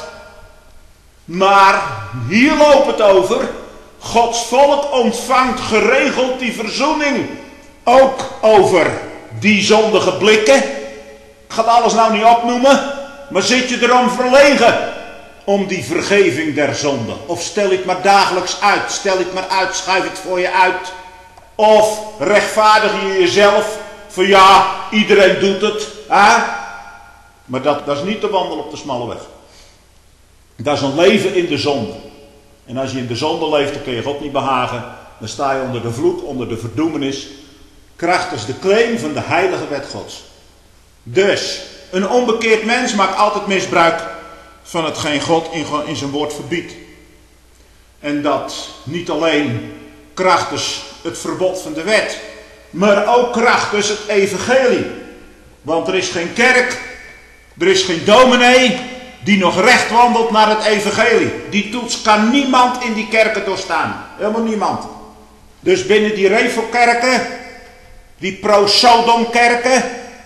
Maar hier loopt het over. Gods volk ontvangt geregeld die verzoening. Ook over die zondige blikken. Ik ga alles nou niet opnoemen, maar zit je erom verlegen om die vergeving der zonde? Of stel je het maar dagelijks uit, stel je het maar uit, schuif het voor je uit. Of rechtvaardig je jezelf van ja, iedereen doet het. Hè? Maar dat, dat is niet de wandel op de smalle weg. Dat is een leven in de zonde. En als je in de zonde leeft, dan kun je God niet behagen. Dan sta je onder de vloek, onder de verdoemenis. Krachtens de claim van de heilige wet Gods. Dus, een onbekeerd mens maakt altijd misbruik van hetgeen God in, in zijn woord verbiedt. En dat niet alleen krachtens het verbod van de wet, maar ook krachtens het evangelie. Want er is geen kerk, er is geen dominee die nog recht wandelt naar het evangelie. Die toets kan niemand in die kerken doorstaan. Helemaal niemand. Dus binnen die revelkerken, die pro-Sodom-kerken,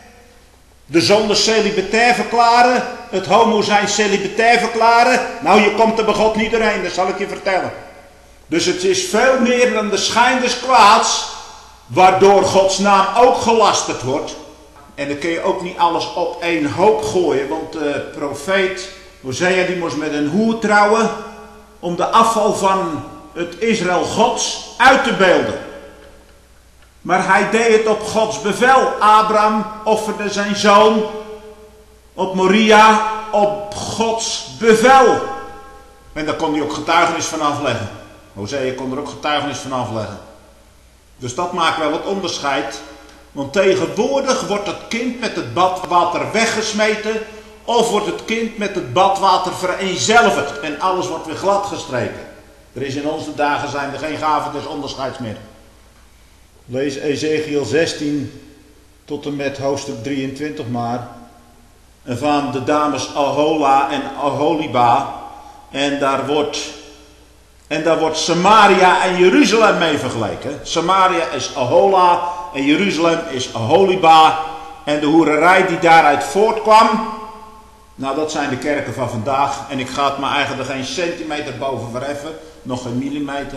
de zonde celibatair verklaren, het homo zijn celibatair verklaren. Nou, je komt er bij God niet doorheen, dat zal ik je vertellen. Dus het is veel meer dan de schijn des kwaads, waardoor Gods naam ook gelasterd wordt. En dan kun je ook niet alles op één hoop gooien, want de profeet Hosea die moest met een hoer trouwen om de afval van het Israël Gods uit te beelden. Maar hij deed het op Gods bevel. Abraham offerde zijn zoon op Moria op Gods bevel. En daar kon hij ook getuigenis van afleggen. Hosea kon er ook getuigenis van afleggen. Dus dat maakt wel het onderscheid. Want tegenwoordig wordt het kind met het badwater weggesmeten. Of wordt het kind met het badwater vereenzelvigd. En alles wordt weer glad gestreken. Er is in onze dagen zijn er geen gave des onderscheids meer. Lees Ezekiel zestien tot en met hoofdstuk drieëntwintig maar. En van de dames Ahola en Aholiba. En daar wordt, en daar wordt Samaria en Jeruzalem mee vergeleken. Samaria is Ahola en Jeruzalem is Aholiba. En de hoererij die daaruit voortkwam. Nou, dat zijn de kerken van vandaag. En ik ga het maar eigenlijk geen centimeter boven verheffen. Nog geen millimeter.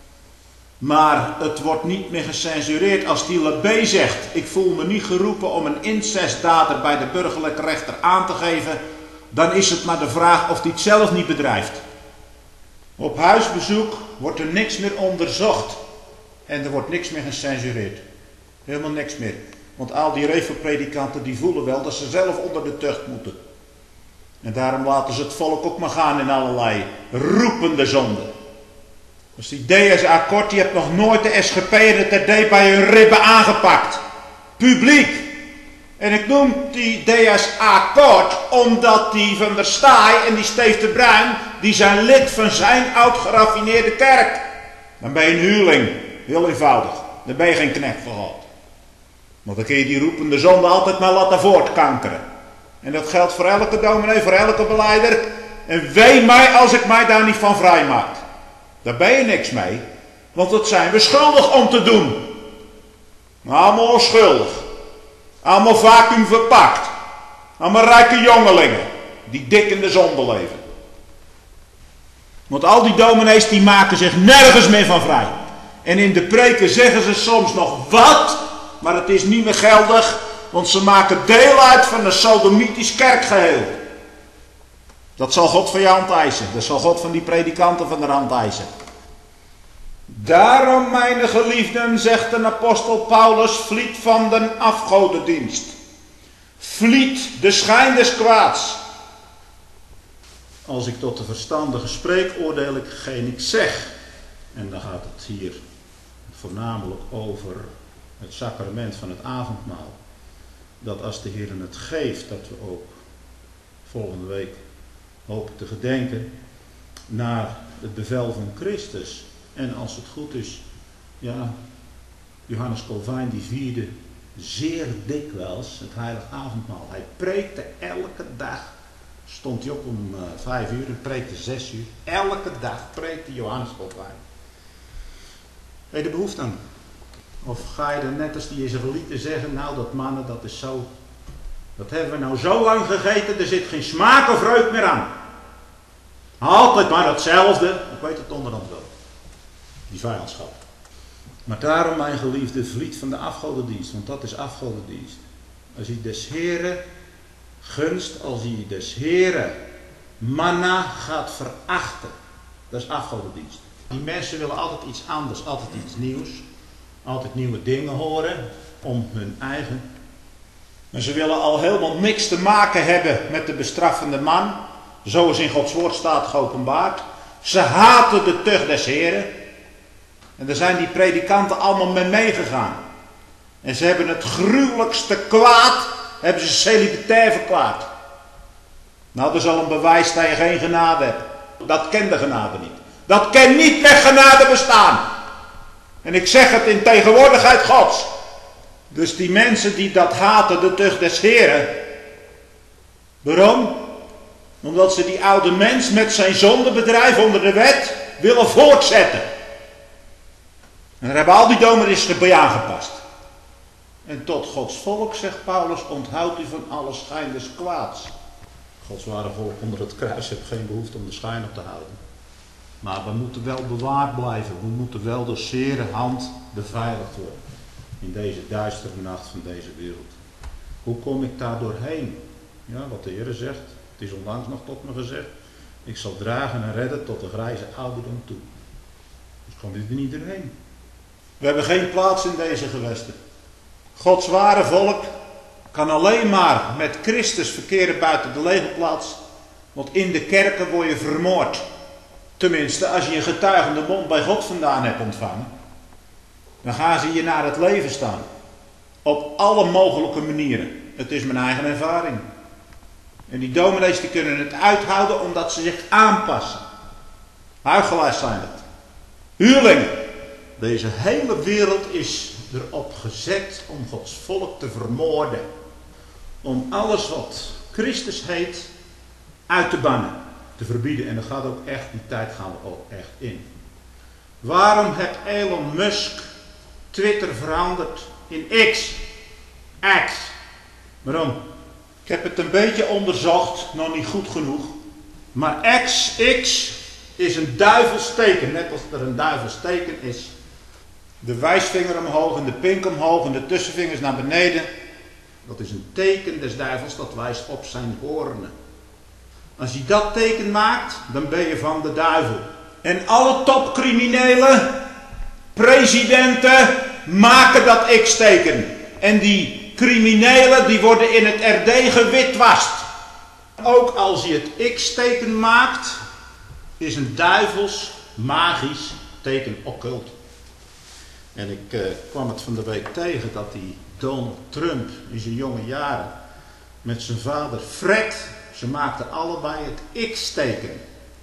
Maar het wordt niet meer gecensureerd. Als die Lebé zegt, ik voel me niet geroepen om een incestdader bij de burgerlijke rechter aan te geven, dan is het maar de vraag of hij het zelf niet bedrijft. Op huisbezoek wordt er niks meer onderzocht. En er wordt niks meer gecensureerd. Helemaal niks meer. Want al die revelpredikanten die voelen wel dat ze zelf onder de tucht moeten. En daarom laten ze het volk ook maar gaan in allerlei roepende zonden. Dus die D S-akkoord, die heeft nog nooit de S G P en het R D bij hun ribben aangepakt. Publiek. En ik noem die D S-akkoord omdat die Van der Staaij en die Steef de Bruin, die zijn lid van zijn oud-geraffineerde kerk. Dan ben je een huurling. Heel eenvoudig. Dan ben je geen knecht van God. Want dan kun je die roepende zonde altijd maar laten voortkankeren. En dat geldt voor elke dominee, voor elke beleider. En wee mij als ik mij daar niet van vrij maak. Daar ben je niks mee. Want dat zijn we schuldig om te doen. Allemaal onschuldig. Allemaal vacuüm verpakt. Allemaal rijke jongelingen. Die dik in de zonde leven. Want al die dominees die maken zich nergens meer van vrij. En in de preken zeggen ze soms nog wat. Maar het is niet meer geldig. Want ze maken deel uit van een sodomitisch kerkgeheel. Dat zal God van je hand eisen. Dat zal God van die predikanten van de hand eisen. Daarom, mijn geliefden, zegt de apostel Paulus, vliet van de afgodendienst. Vliet de schijn des kwaads. Als ik tot de verstandige spreek, oordeel ik geen ik zeg. En dan gaat het hier voornamelijk over het sacrament van het avondmaal. Dat als de Heer het geeft, dat we ook volgende week hopen te gedenken naar het bevel van Christus. En als het goed is, ja, Johannes Calvijn die vierde zeer dikwijls het heilige avondmaal. Hij preekte elke dag, stond hij op om uh, vijf uur en preekte zes uur. Elke dag preekte Johannes Calvijn. Heb je de behoefte aan? Of ga je er net als die Israëlieten zeggen, nou dat mannen, dat is zo, dat hebben we nou zo lang gegeten, er zit geen smaak of reuk meer aan. Altijd maar hetzelfde. Ik weet het onderhand wel. Die vijandschap. Maar daarom, mijn geliefde, vliet van de afgodendienst, want dat is afgodendienst. Als je des Heren gunst, als je des Heren manna gaat verachten, dat is afgodendienst. Die mensen willen altijd iets anders, altijd iets nieuws, altijd nieuwe dingen horen om hun eigen. En ze willen al helemaal niks te maken hebben met de bestraffende man, zoals in Gods woord staat geopenbaard. Ze haten de tucht des Heren. En daar zijn die predikanten allemaal mee meegegaan. En ze hebben het gruwelijkste kwaad, hebben ze celibatair verklaard. Nou, dat is al een bewijs dat je geen genade hebt. Dat kent de genade niet. Dat kan niet met genade bestaan. En ik zeg het in tegenwoordigheid Gods. Dus die mensen die dat haten, de tucht des Heren. Waarom? Omdat ze die oude mens met zijn zondebedrijf onder de wet willen voortzetten. En daar hebben al die dominees bij aangepast. En tot Gods volk, zegt Paulus, onthoudt u van alle schijn des kwaads. Gods ware volk onder het kruis heeft geen behoefte om de schijn op te houden. Maar we moeten wel bewaard blijven. We moeten wel door zere hand beveiligd worden. In deze duistere nacht van deze wereld. Hoe kom ik daar doorheen? Ja, wat de Heer zegt. Het is onlangs nog tot me gezegd. Ik zal dragen en redden tot de grijze ouderdom toe. Dus kom je er niet doorheen. We hebben geen plaats in deze gewesten. Gods ware volk kan alleen maar met Christus verkeren buiten de legerplaats. Want in de kerken word je vermoord. Tenminste, als je een getuigende mond bij God vandaan hebt ontvangen. Dan gaan ze je naar het leven staan. Op alle mogelijke manieren. Het is mijn eigen ervaring. En die dominees die kunnen het uithouden omdat ze zich aanpassen. Huichelaars zijn het. Huurlingen. Deze hele wereld is erop gezet om Gods volk te vermoorden. Om alles wat Christus heet uit te bannen. Te verbieden. En dat gaat ook echt, die tijd gaan we ook echt in. Waarom heeft Elon Musk Twitter veranderd in X? X. Waarom? Ik heb het een beetje onderzocht, nog niet goed genoeg. Maar X, X is een duivelsteken. Net als er een duivelsteken is. De wijsvinger omhoog en de pink omhoog en de tussenvingers naar beneden. Dat is een teken des duivels, dat wijst op zijn hoornen. Als je dat teken maakt, dan ben je van de duivel. En alle topcriminelen, presidenten, maken dat X-teken. En die criminelen die worden in het R D gewitwast. Ook als je het X-teken maakt, is een duivels magisch teken occult. En ik uh, kwam het van de week tegen dat die Donald Trump in zijn jonge jaren met zijn vader Fred, ze maakten allebei het X-teken.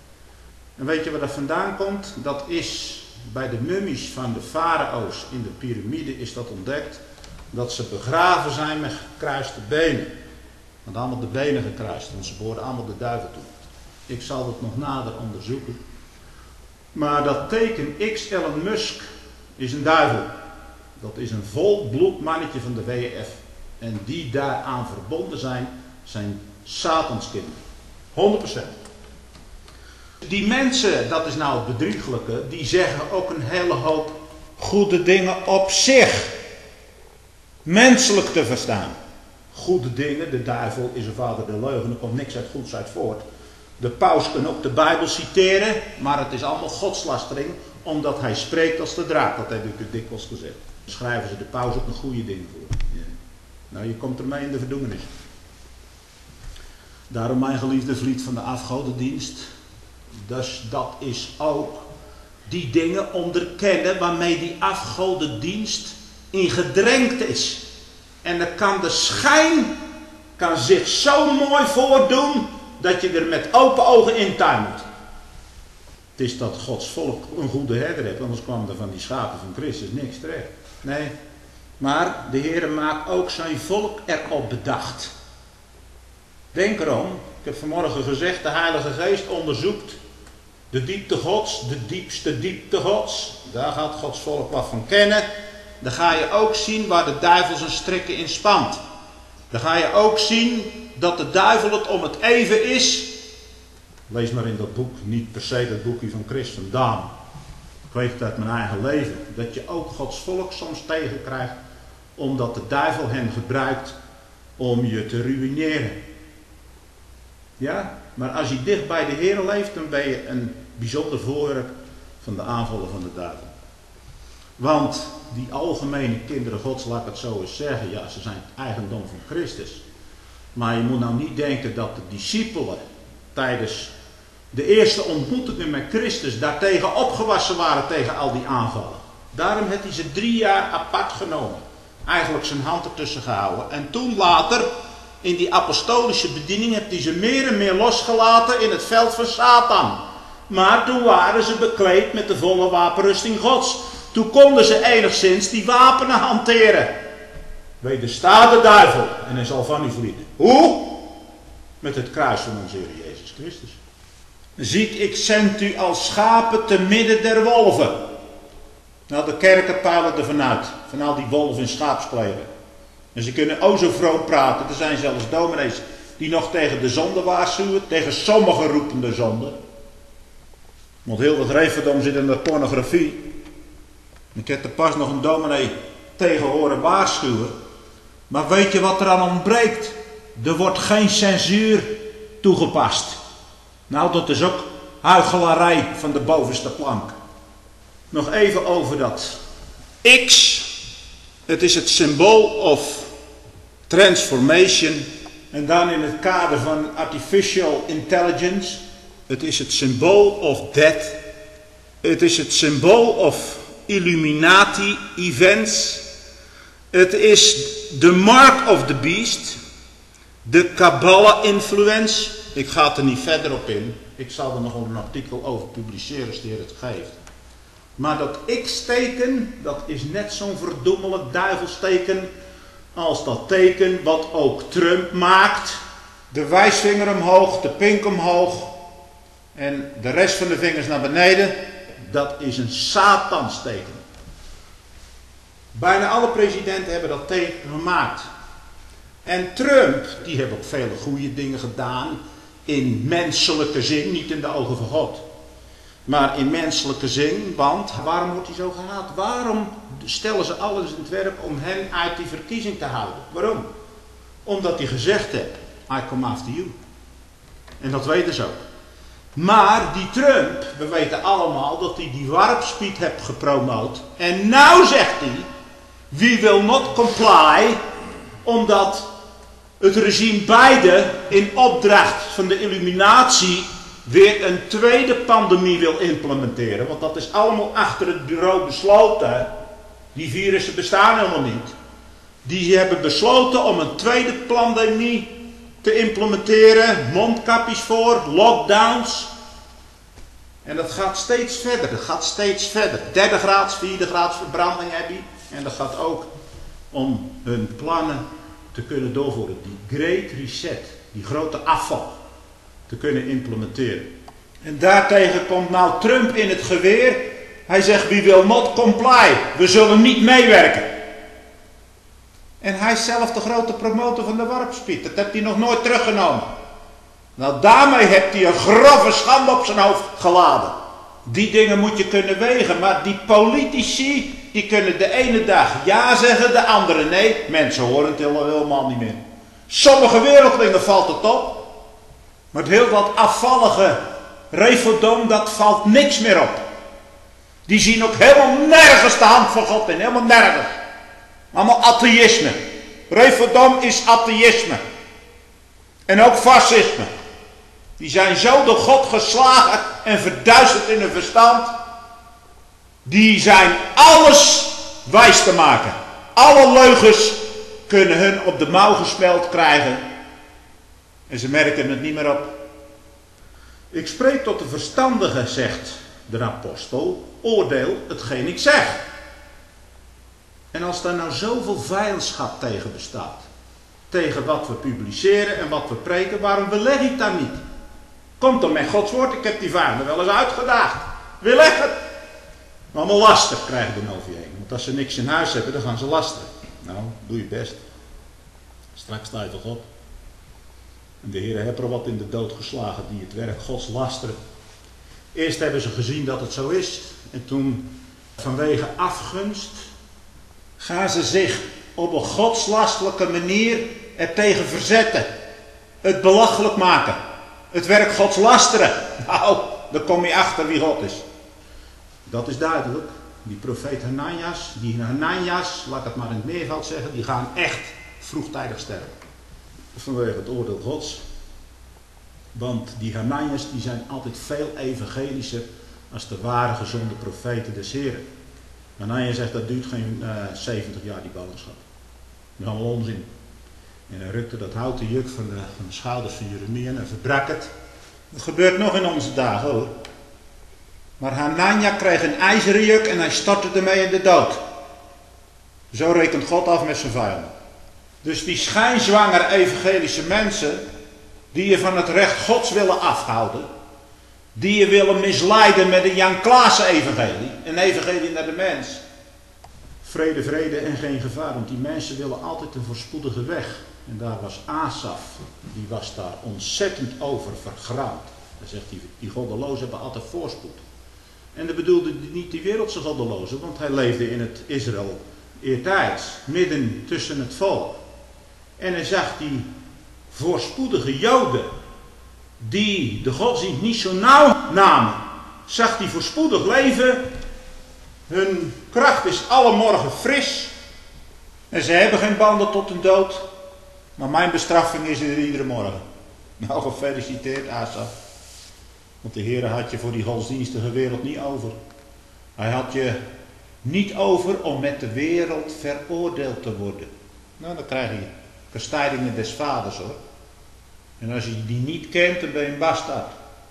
En weet je waar dat vandaan komt? Dat is bij de mummies van de farao's in de piramide is dat ontdekt. Dat ze begraven zijn met gekruiste benen. Want allemaal de benen gekruist, want ze behoorden allemaal de duivel toe. Ik zal het nog nader onderzoeken. Maar dat teken X Elon Musk is een duivel. Dat is een volbloed mannetje van de W E F. En die daaraan verbonden zijn, zijn Satanskinderen. honderd procent. Die mensen, dat is nou het bedrieglijke, die zeggen ook een hele hoop goede dingen op zich. Menselijk te verstaan. Goede dingen, de duivel is een vader der leugen, er komt niks uit goeds uit voort. De paus kan ook de Bijbel citeren, maar het is allemaal godslastering, omdat hij spreekt als de draak. Dat heb ik u dikwijls gezegd. Dan schrijven ze de paus ook een goede ding voor. Ja. Nou, je komt ermee in de verdoemenis. Daarom, mijn geliefde, vliet van de afgodendienst. Dus dat is ook die dingen onderkennen waarmee die afgodendienst in gedrenkt is. En dan kan de schijn kan zich zo mooi voordoen dat je er met open ogen in tuimelt. Het is dat Gods volk een goede herder heeft, anders kwam er van die schapen van Christus niks terecht. Nee, maar de Heer maakt ook zijn volk erop bedacht. Denk erom, ik heb vanmorgen gezegd, de Heilige Geest onderzoekt de diepte Gods, de diepste diepte Gods. Daar gaat Gods volk wat van kennen. Dan ga je ook zien waar de duivel zijn strikken in spant. Dan ga je ook zien dat de duivel het om het even is. Lees maar in dat boek, niet per se dat boekje van Chris van Dam. Ik weet het uit mijn eigen leven. Dat je ook Gods volk soms tegenkrijgt. Omdat de duivel hen gebruikt om je te ruïneren. Ja, maar als je dicht bij de Heer leeft, dan ben je een bijzonder voorwerp van de aanvallen van de duivel. Want die algemene kinderen Gods, laat ik het zo eens zeggen, ja, ze zijn het eigendom van Christus. Maar je moet nou niet denken dat de discipelen tijdens de eerste ontmoetingen met Christus daartegen opgewassen waren tegen al die aanvallen. Daarom heeft hij ze drie jaar apart genomen. Eigenlijk zijn hand ertussen gehouden. En toen later, in die apostolische bediening, heeft hij ze meer en meer losgelaten in het veld van Satan. Maar toen waren ze bekleed met de volle wapenrusting Gods. Toen konden ze enigszins die wapenen hanteren. Wedersta de duivel en hij zal van u vlieden. Hoe? Met het kruis van onze Heer Jezus Christus. Ziet, ik zend u als schapen te midden der wolven. Nou, de kerken peilen er vanuit. Van al die wolven in schaapskleren. En ze kunnen o zo vroom praten. Er zijn zelfs dominees die nog tegen de zonde waarschuwen. Tegen sommige roepende zonde. Want heel wat Reverdom zit in de pornografie. Ik heb er pas nog een dominee tegen horen waarschuwen. Maar weet je wat er aan ontbreekt? Er wordt geen censuur toegepast. Nou, dat is ook huichelarij van de bovenste plank. Nog even over dat X. Het is het symbool of transformation. En dan in het kader van artificial intelligence. Het is het symbool of death. Het is het symbool of Illuminati events. Het is de mark of the beast. De Kabbalah influence. Ik ga er niet verder op in. Ik zal er nog een artikel over publiceren als de Heer het geeft. Maar dat X-teken, dat is net zo'n verdoemelijk duivelsteken als dat teken wat ook Trump maakt. De wijsvinger omhoog, de pink omhoog en de rest van de vingers naar beneden. Dat is een Satansteken. Bijna alle presidenten hebben dat teken gemaakt. En Trump, die heeft ook vele goede dingen gedaan. In menselijke zin, niet in de ogen van God. Maar in menselijke zin, want waarom wordt hij zo gehaat? Waarom stellen ze alles in het werk om hen uit die verkiezing te houden? Waarom? Omdat hij gezegd heeft, I come after you. En dat weten ze ook. Maar die Trump, we weten allemaal dat hij die warpspeed heeft gepromoot. En nou zegt hij, we will not comply, omdat het regime Biden in opdracht van de Illuminatie weer een tweede pandemie wil implementeren. Want dat is allemaal achter het bureau besloten. Die virussen bestaan helemaal niet. Die hebben besloten om een tweede pandemie te implementeren. Mondkapjes voor, lockdowns. En dat gaat steeds verder. Dat gaat steeds verder. Derde graads, vierde graads verbranding heb je. En dat gaat ook om hun plannen te kunnen doorvoeren. Die Great Reset, die grote afval, te kunnen implementeren. En daartegen komt nou Trump in het geweer. Hij zegt, we will not comply. We zullen niet meewerken. En hij is zelf de grote promotor van de warpspeed. Dat heeft hij nog nooit teruggenomen. Nou, daarmee heeft hij een grove schande op zijn hoofd geladen. Die dingen moet je kunnen wegen. Maar die politici, die kunnen de ene dag ja zeggen, de andere nee. Mensen horen het helemaal niet meer. Sommige wereldlingen valt het op. Maar het heel wat afvallige Reverdom, dat valt niks meer op. Die zien ook helemaal nergens de hand van God in. Helemaal nergens. Allemaal atheïsme. Reverdom is atheïsme. En ook fascisme. Die zijn zo door God geslagen en verduisterd in hun verstand. Die zijn alles wijs te maken. Alle leugens kunnen hun op de mouw gespeld krijgen. En ze merken het niet meer op. Ik spreek tot de verstandige, zegt de apostel. Oordeel hetgeen ik zeg. En als daar nou zoveel vijandschap tegen bestaat. Tegen wat we publiceren en wat we preken. Waarom beleg ik daar niet? Komt dan met Gods woord. Ik heb die vijanden wel eens uitgedaagd. Wil ik het? Allemaal laster krijgen dan over je heen. Want als ze niks in huis hebben, dan gaan ze lasteren. Nou, doe je best. Straks sta je toch op. En de Heer heeft er wat in de dood geslagen die het werk Gods lasteren Eerst hebben ze gezien dat het zo is. En toen, vanwege afgunst, gaan ze zich op een godslastelijke manier ertegen verzetten. Het belachelijk maken. Het werk Gods lasteren. Nou, dan kom je achter wie God is. Dat is duidelijk. Die profeet Hananias, die Hananias, laat ik het maar in het meervoud zeggen, die gaan echt vroegtijdig sterven. Vanwege het oordeel Gods. Want die Hananias die zijn altijd veel evangelischer als de ware gezonde profeten des Heren. Hananias zegt dat duurt geen uh, zeventig jaar die ballingschap. Dat is allemaal onzin. En hij rukte dat houten juk van de, van de schouders van Jeremia en verbrak het. Dat gebeurt nog in onze dagen hoor. Maar Hanania kreeg een ijzeren juk en hij stortte ermee in de dood. Zo rekent God af met zijn vijanden. Dus die schijnzwangere evangelische mensen, die je van het recht Gods willen afhouden, die je willen misleiden met een Jan Klaassen evangelie, een evangelie naar de mens. Vrede, vrede en geen gevaar, want die mensen willen altijd een voorspoedige weg. En daar was Asaf, die was daar ontzettend over vergraamd. Hij zegt, die, die goddelozen hebben altijd voorspoed. En dat bedoelde niet die wereldse goddelozen, want hij leefde in het Israël eertijds, midden tussen het volk. En hij zag die voorspoedige Joden, die de godsdienst niet zo nauw namen, zag die voorspoedig leven. Hun kracht is alle morgen fris. En ze hebben geen banden tot de dood. Maar mijn bestraffing is er iedere morgen. Nou, gefeliciteerd Asaf. Want de Heer had je voor die godsdienstige wereld niet over. Hij had je niet over om met de wereld veroordeeld te worden. Nou, dan krijg je kastijdingen des vaders hoor. En als je die niet kent, dan ben je een bastaard.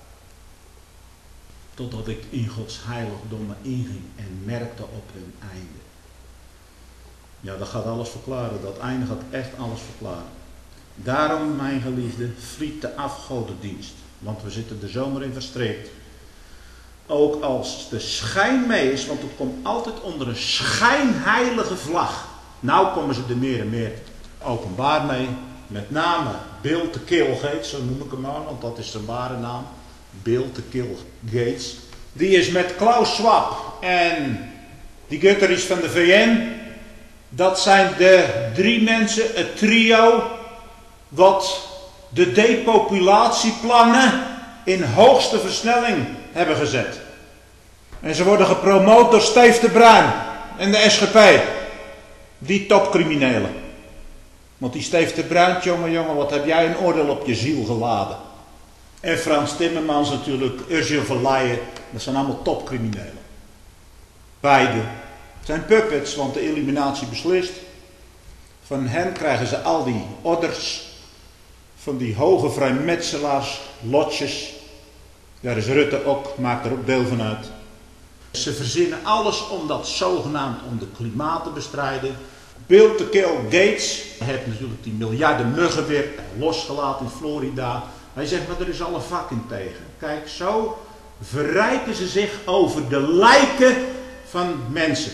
Totdat ik in Gods heiligdommen inging en merkte op hun einde. Ja, dat gaat alles verklaren. Dat einde gaat echt alles verklaren. Daarom, mijn geliefde, vliet de afgodendienst. Want we zitten de zomer in verstrikt. Ook als de schijn mee is, want het komt altijd onder een schijnheilige vlag. Nou komen ze er meer en meer openbaar mee. Met name Bill the Kill Gates, zo noem ik hem maar, want dat is zijn ware naam. Bill the Kill Gates. Die is met Klaus Schwab en die Guterres van de V N. Dat zijn de drie mensen, het trio, wat de depopulatieplannen in hoogste versnelling hebben gezet. En ze worden gepromoot door Steve de Bruin en de S G P. Die topcriminelen. Want die Steve de Bruin, jongen, jongen, wat heb jij een oordeel op je ziel geladen. En Frans Timmermans natuurlijk, Ursula von Leyen, dat zijn allemaal topcriminelen. Beide zijn puppets, want de illuminatie beslist. Van hen krijgen ze al die orders, van die hoge vrijmetselaars, lotjes. Daar is Rutte ook, maakt er ook deel van uit. Ze verzinnen alles om dat zogenaamd om de klimaat te bestrijden. Bill the Kill Gates heeft natuurlijk die miljarden muggen weer losgelaten in Florida. Hij zegt, maar er is al een vak in tegen. Kijk, zo verrijken ze zich over de lijken van mensen.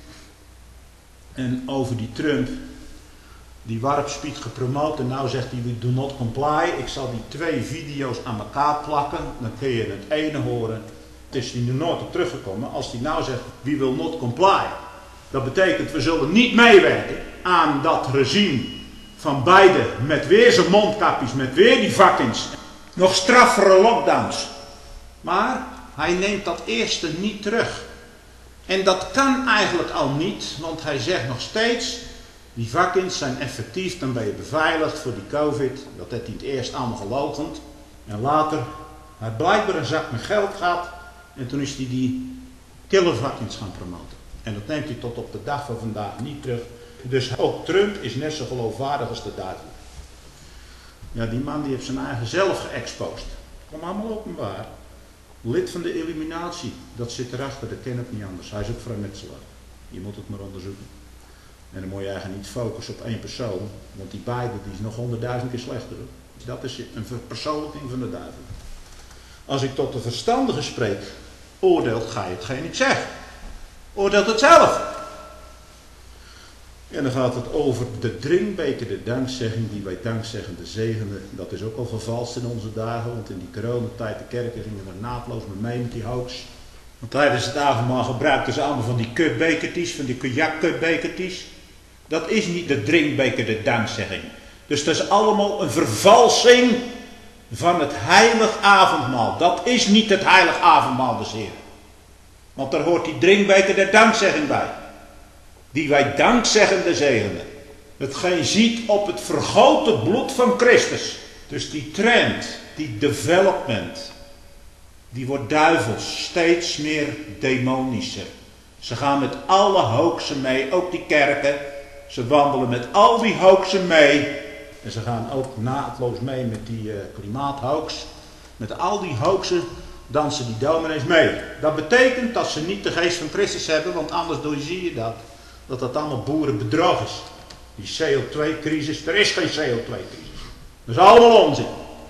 En over die Trump, die warpspiet gepromoot en nou zegt hij, we do not comply. Ik zal die twee video's aan elkaar plakken, dan kun je het ene horen. Het is hij nu nooit op teruggekomen. Als hij nou zegt, we will not comply. Dat betekent, we zullen niet meewerken aan dat regime van Biden met weer zijn mondkapjes, met weer die varkens. Nog straffere lockdowns. Maar hij neemt dat eerste niet terug. En dat kan eigenlijk al niet, want hij zegt nog steeds, die varkens zijn effectief, dan ben je beveiligd voor die COVID. Dat heeft hij het eerst allemaal geloochend. En later, hij heeft blijkbaar een zak met geld gehad. En toen is hij die killervarkens gaan promoten. En dat neemt hij tot op de dag van vandaag niet terug. Dus ook Trump is net zo geloofwaardig als de duivel. Ja, die man die heeft zijn eigen zelf geëxposed. Kom allemaal openbaar. Lid van de illuminatie, dat zit erachter, dat ken ik niet anders. Hij is ook vrijmetselaar. Je moet het maar onderzoeken. En dan moet je eigenlijk niet focussen op één persoon, want die Biden die is nog honderdduizend keer slechter. Dat is een verpersoonlijking van de duivel. Als ik tot de verstandige spreek, oordeelt gij hetgeen ik zeg. Oordeelt het zelf. En dan gaat het over de drinkbeker, de dankzegging die wij dankzeggende zegenen. Dat is ook al vervalst in onze dagen, want in die coronatijd, de kerken gingen er naadloos mee met die hoax. Want tijdens het avondmaal gebruikten ze allemaal van die kutbekertjes, van die kajakkutbekertjes. Dat is niet de drinkbeker, de dankzegging. Dus dat is allemaal een vervalsing van het heilig avondmaal. Dat is niet het heilig avondmaal des Heren. Want daar hoort die drinkbeker der dankzegging bij. Die wij dankzeggende zegenen. Hetgeen ziet op het vergoten bloed van Christus. Dus die trend, die development, die wordt duivels, steeds meer demonischer. Ze gaan met alle hoaxen mee, ook die kerken. Ze wandelen met al die hoaxen mee. En ze gaan ook naadloos mee met die uh, klimaathoax. Met al die hoaxen dansen die dominees mee. Dat betekent dat ze niet de geest van Christus hebben, want anders zie je dat. Dat dat allemaal boerenbedrog is. Die C O twee crisis, er is geen C O twee crisis. Dat is allemaal onzin.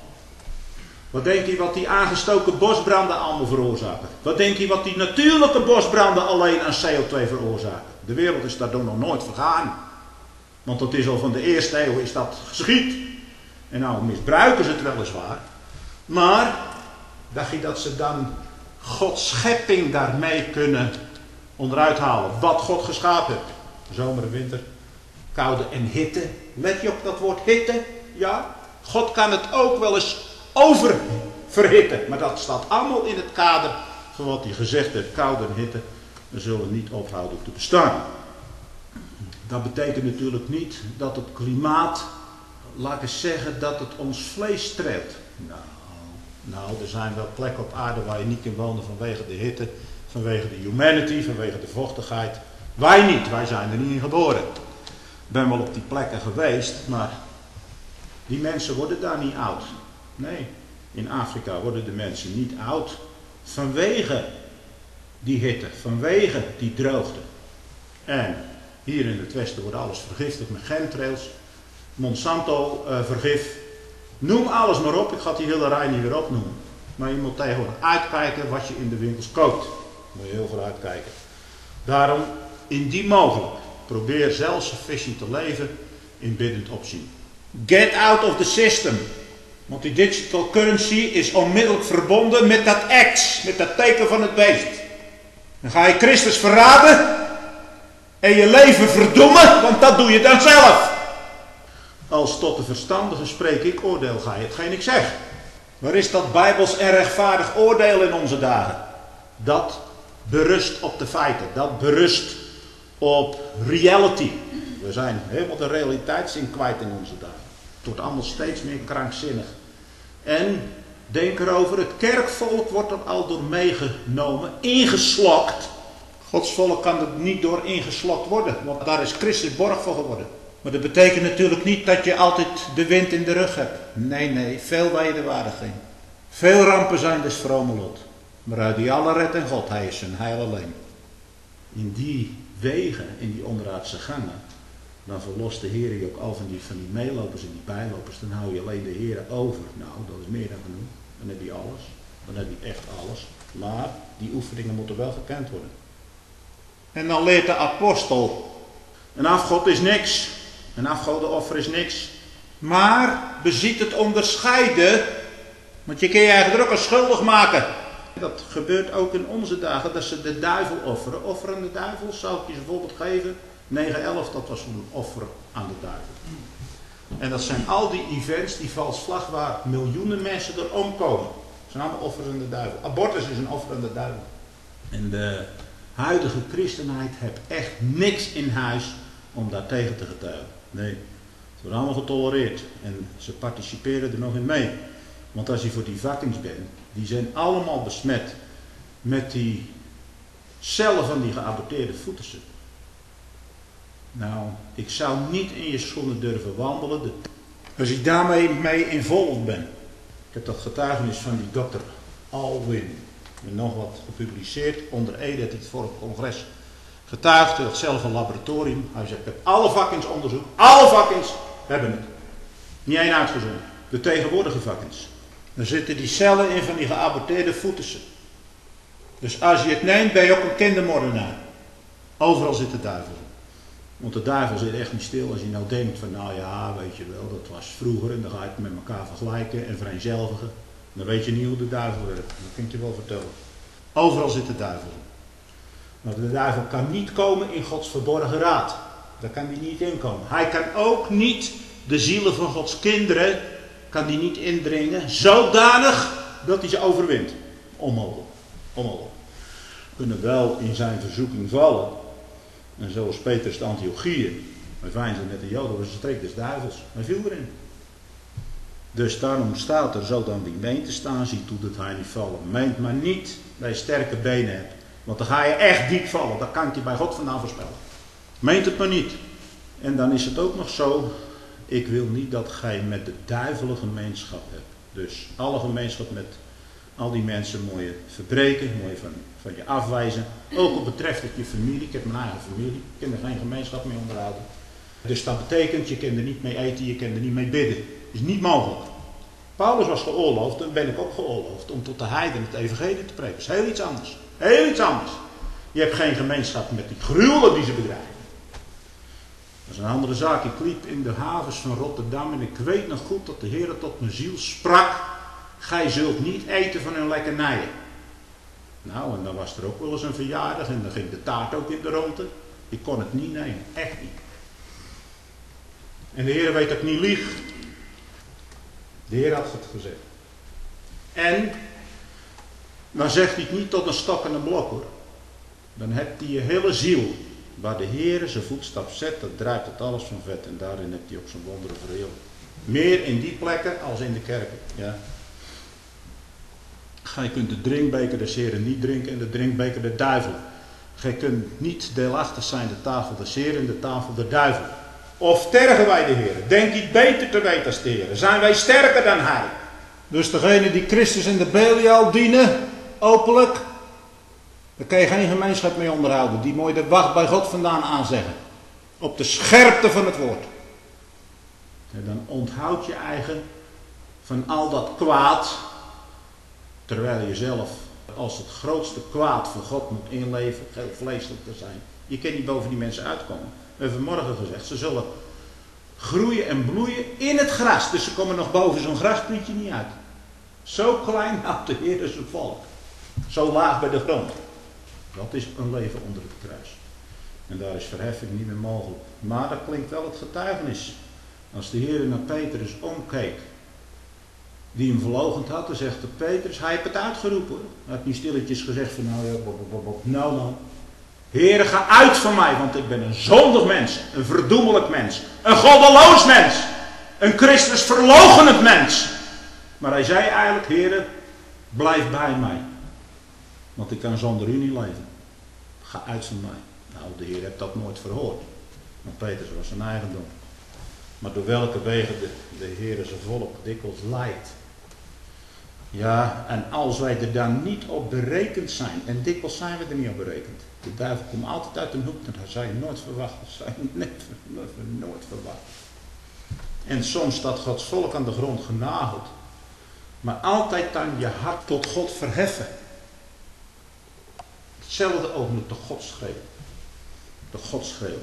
Wat denk je wat die aangestoken bosbranden allemaal veroorzaken? Wat denk je wat die natuurlijke bosbranden alleen aan C O twee veroorzaken? De wereld is daardoor nog nooit vergaan. Want dat is al van de eerste eeuw is dat geschied. En nou misbruiken ze het weliswaar. Maar, dacht je dat ze dan Gods schepping daarmee kunnen onderuit halen? Wat God geschapen heeft. Zomer en winter, koude en hitte. Let je op dat woord hitte? Ja. God kan het ook wel eens oververhitten. Maar dat staat allemaal in het kader van wat hij gezegd heeft. Koude en hitte zullen niet ophouden te bestaan. Dat betekent natuurlijk niet dat het klimaat, laat ik eens zeggen, dat het ons vlees streelt. Nou, nou, er zijn wel plekken op aarde waar je niet kunt wonen vanwege de hitte, vanwege de humanity, vanwege de vochtigheid. Wij niet, wij zijn er niet in geboren. Ik ben wel op die plekken geweest, maar die mensen worden daar niet oud. Nee, in Afrika worden de mensen niet oud vanwege die hitte, vanwege die droogte. En hier in het westen wordt alles vergiftigd met chemtrails, Monsanto uh, vergif. Noem alles maar op, ik ga die hele rij niet weer opnoemen. Maar je moet tegenwoordig uitkijken wat je in de winkels koopt. Daar moet je heel veel uitkijken. Daarom, indien mogelijk, probeer zelfsufficient te leven in biddend opzien. Get out of the system. Want die digital currency is onmiddellijk verbonden met dat X, met dat teken van het beest. Dan ga je Christus verraden en je leven verdoemen, want dat doe je dan zelf. Als tot de verstandige spreek ik, oordeel ga je hetgeen ik zeg. Waar is dat bijbels en rechtvaardig oordeel in onze dagen? Dat berust op de feiten, dat berust op reality. We zijn helemaal de realiteitszin kwijt in onze dagen. Het wordt allemaal steeds meer krankzinnig. En denk erover, het kerkvolk wordt er al door meegenomen, ingeslokt. Gods volk kan er niet door ingeslokt worden, want daar is Christus borg voor geworden. Maar dat betekent natuurlijk niet dat je altijd de wind in de rug hebt. Nee, nee, veel wederwaardig geen. Veel rampen zijn dus vrome lot. Maar uit die alle redt en God, hij is zijn heil alleen. In die wegen, in die onderaardse gangen, dan verlost de Heer je ook al van die, van die meelopers en die bijlopers. Dan hou je alleen de Heer over. Nou, dat is meer dan genoeg. Dan heb je alles. Dan heb je echt alles. Maar die oefeningen moeten wel gekend worden. En dan leert de apostel. Een afgod is niks. Een afgodenoffer is niks. Maar beziet het onderscheiden. Want je kan je eigenlijk er ook al schuldig maken. Dat gebeurt ook in onze dagen. Dat ze de duivel offeren. Offeren de duivel, zou ik je een voorbeeld geven. negen elf, dat was een offer aan de duivel. En dat zijn al die events, die vals vlag waar miljoenen mensen door omkomen. Dat zijn allemaal offers aan de duivel. Abortus is een offer aan de duivel. En de huidige christenheid heeft echt niks in huis om daar tegen te getuigen. Nee, het wordt allemaal getolereerd. En ze participeren er nog in mee. Want als je voor die vakkings bent, die zijn allemaal besmet met die cellen van die geaborteerde foetussen. Nou, ik zou niet in je schoenen durven wandelen. Als ik daarmee mee involved ben. Ik heb dat getuigenis van die dokter Alwin met nog wat gepubliceerd. Onder Ede heeft het voor het congres getuigd. Hij had zelf een laboratorium. Hij zegt, ik heb alle vakkings onderzoek. Alle vakkings hebben het. Niet één uitgezonden. De tegenwoordige vakkings. Dan zitten die cellen in van die geaborteerde foetussen. Dus als je het neemt, ben je ook een kindermoordenaar. Overal zit de duivel. Want de duivel zit echt niet stil als je nou denkt van nou ja, weet je wel, dat was vroeger en dan ga je het met elkaar vergelijken en vereenzelvigen. Dan weet je niet hoe de duivel werkt. Dat kan ik je wel vertellen. Overal zit de duivel. Maar de duivel kan niet komen in Gods verborgen raad. Daar kan hij niet in komen. Hij kan ook niet de zielen van Gods kinderen, kan hij niet indringen, zodanig dat hij ze overwint. Onmogelijk. Onmogelijk. We kunnen wel in zijn verzoeking vallen. En zoals Petrus de Antiochieën. Hij vijnsde met de Joden, was een streek des duivels. Hij viel erin. Dus daarom staat er zo dan die meent te staan, ziet toe dat hij niet vallen. Meent maar niet dat je sterke benen hebt. Want dan ga je echt diep vallen. Dat kan ik je bij God vandaan voorspellen. Meent het maar niet. En dan is het ook nog zo. Ik wil niet dat gij met de duivel gemeenschap hebt. Dus alle gemeenschap met al die mensen moet je verbreken. Moet je van, van je afwijzen. Ook op betreft het je familie. Ik heb mijn eigen familie. Ik kan er geen gemeenschap mee onderhouden. Dus dat betekent, je kan er niet mee eten. Je kan er niet mee bidden. Dat is niet mogelijk. Paulus was geoorloofd. Dan ben ik ook geoorloofd. Om tot de heiden het evangelie te preken. Dat is heel iets anders. Heel iets anders. Je hebt geen gemeenschap met die gruwelen die ze bedrijven. Dat is een andere zaak. Ik liep in de havens van Rotterdam en ik weet nog goed dat de Heer tot mijn ziel sprak. Gij zult niet eten van hun lekkernijen. Nou, en dan was er ook wel eens een verjaardag en dan ging de taart ook in de ronde. Ik kon het niet nemen. Echt niet. En de Heer weet dat ik niet lieg. De Heer had het gezegd. En dan zegt hij het niet tot een stok en een blok hoor. Dan hebt hij je hele ziel. Waar de Heer zijn voetstap zet, dat draait het alles van vet. En daarin hebt hij ook zijn wonderen verheeld. Meer in die plekken als in de kerken. Ja. Gij kunt de drinkbeker des Heren niet drinken en de drinkbeker der duivel. Gij kunt niet deelachtig zijn de tafel des Heren en de tafel der duivel. Of tergen wij de Heer? Denk je beter te weten als de Heer? Zijn wij sterker dan Hij? Dus degene die Christus en de Belial dienen, openlijk, daar kan je geen gemeenschap mee onderhouden. Die moet je de wacht bij God vandaan aanzeggen. Op de scherpte van het woord. En dan onthoud je eigen van al dat kwaad. Terwijl je zelf als het grootste kwaad voor God moet inleveren. Heel vleeselijk te zijn. Je kan niet boven die mensen uitkomen. We hebben vanmorgen gezegd. Ze zullen groeien en bloeien in het gras. Dus ze komen nog boven zo'n grasprietje niet uit. Zo klein houdt de Heer zijn volk. Zo laag bij de grond. Dat is een leven onder het kruis. En daar is verheffing niet meer mogelijk. Maar dat klinkt wel het getuigenis. Als de Heer naar Petrus omkeek. Die hem verloochend had. Dan zegt de Petrus. Hij heeft het uitgeroepen. Hij heeft niet stilletjes gezegd van nou ja. Bop, bop, bop. Nou nou. Heere ga uit van mij. Want ik ben een zondig mens. Een verdoemelijk mens. Een goddeloos mens. Een Christus verloochenend mens. Maar hij zei eigenlijk. Heere blijf bij mij. Want ik kan zonder u niet leven. Ga uit van mij. Nou, de Heer heeft dat nooit verhoord. Want Petrus was zijn eigendom. Maar door welke wegen de, de Heer zijn volk dikwijls leidt. Ja, en als wij er dan niet op berekend zijn. En dikwijls zijn we er niet op berekend. De duivel komt altijd uit een hoek. Dat zou je nooit verwachten. Dat zou je nooit, nooit, nooit verwachten. En soms staat Gods volk aan de grond genageld. Maar altijd dan je hart tot God verheffen. Hetzelfde ogenblik tot God schreeuwen. Tot God schreeuwen.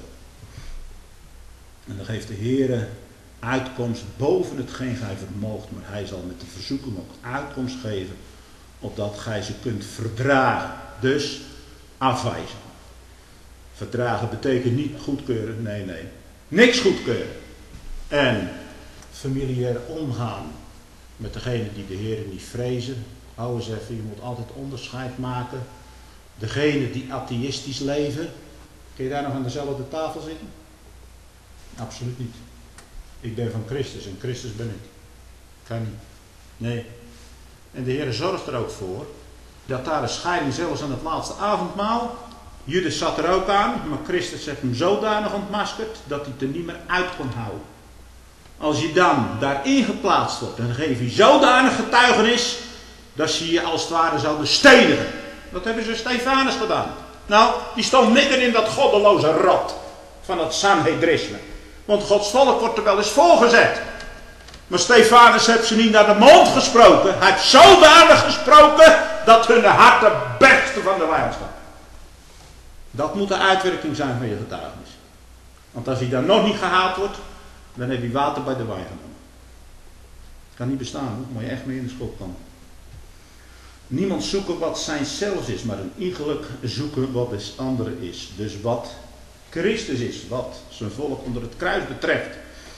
En dan geeft de Heer uitkomst boven hetgeen gij vermoogt. Maar hij zal met de verzoeking ook uitkomst geven. Opdat gij ze kunt verdragen. Dus afwijzen. Verdragen betekent niet goedkeuren. Nee, nee. Niks goedkeuren. En familiair omgaan met degene die de Heer niet vrezen. Hou eens even, je moet altijd onderscheid maken. Degene die atheïstisch leven. Kun je daar nog aan dezelfde tafel zitten? Absoluut niet. Ik ben van Christus en Christus ben ik. Kan niet. Nee. En de Heer zorgt er ook voor dat daar een scheiding zelfs aan het laatste avondmaal. Judas zat er ook aan, maar Christus heeft hem zodanig ontmaskerd dat hij het er niet meer uit kon houden. Als je dan daarin geplaatst wordt, dan geef je zodanig getuigenis dat ze je als het ware zouden stenigen. Dat hebben ze Stefanus gedaan. Nou, die stond midden in dat goddeloze rot van het Sanhedrisme. Want Gods volk wordt er wel eens voorgezet. Maar Stefanus heeft ze niet naar de mond gesproken. Hij heeft zodanig gesproken dat hun harten bersten van de vijandschap. Dat moet de uitwerking zijn van je getuigenis. Want als hij dan nog niet gehaald wordt, dan heb je water bij de wijn genomen. Het kan niet bestaan, hoor. Moet je echt mee in de schop komen. Niemand zoeken wat zijn zelfs is, maar een ingeluk zoeken wat des anderen is. Dus wat Christus is, wat zijn volk onder het kruis betreft.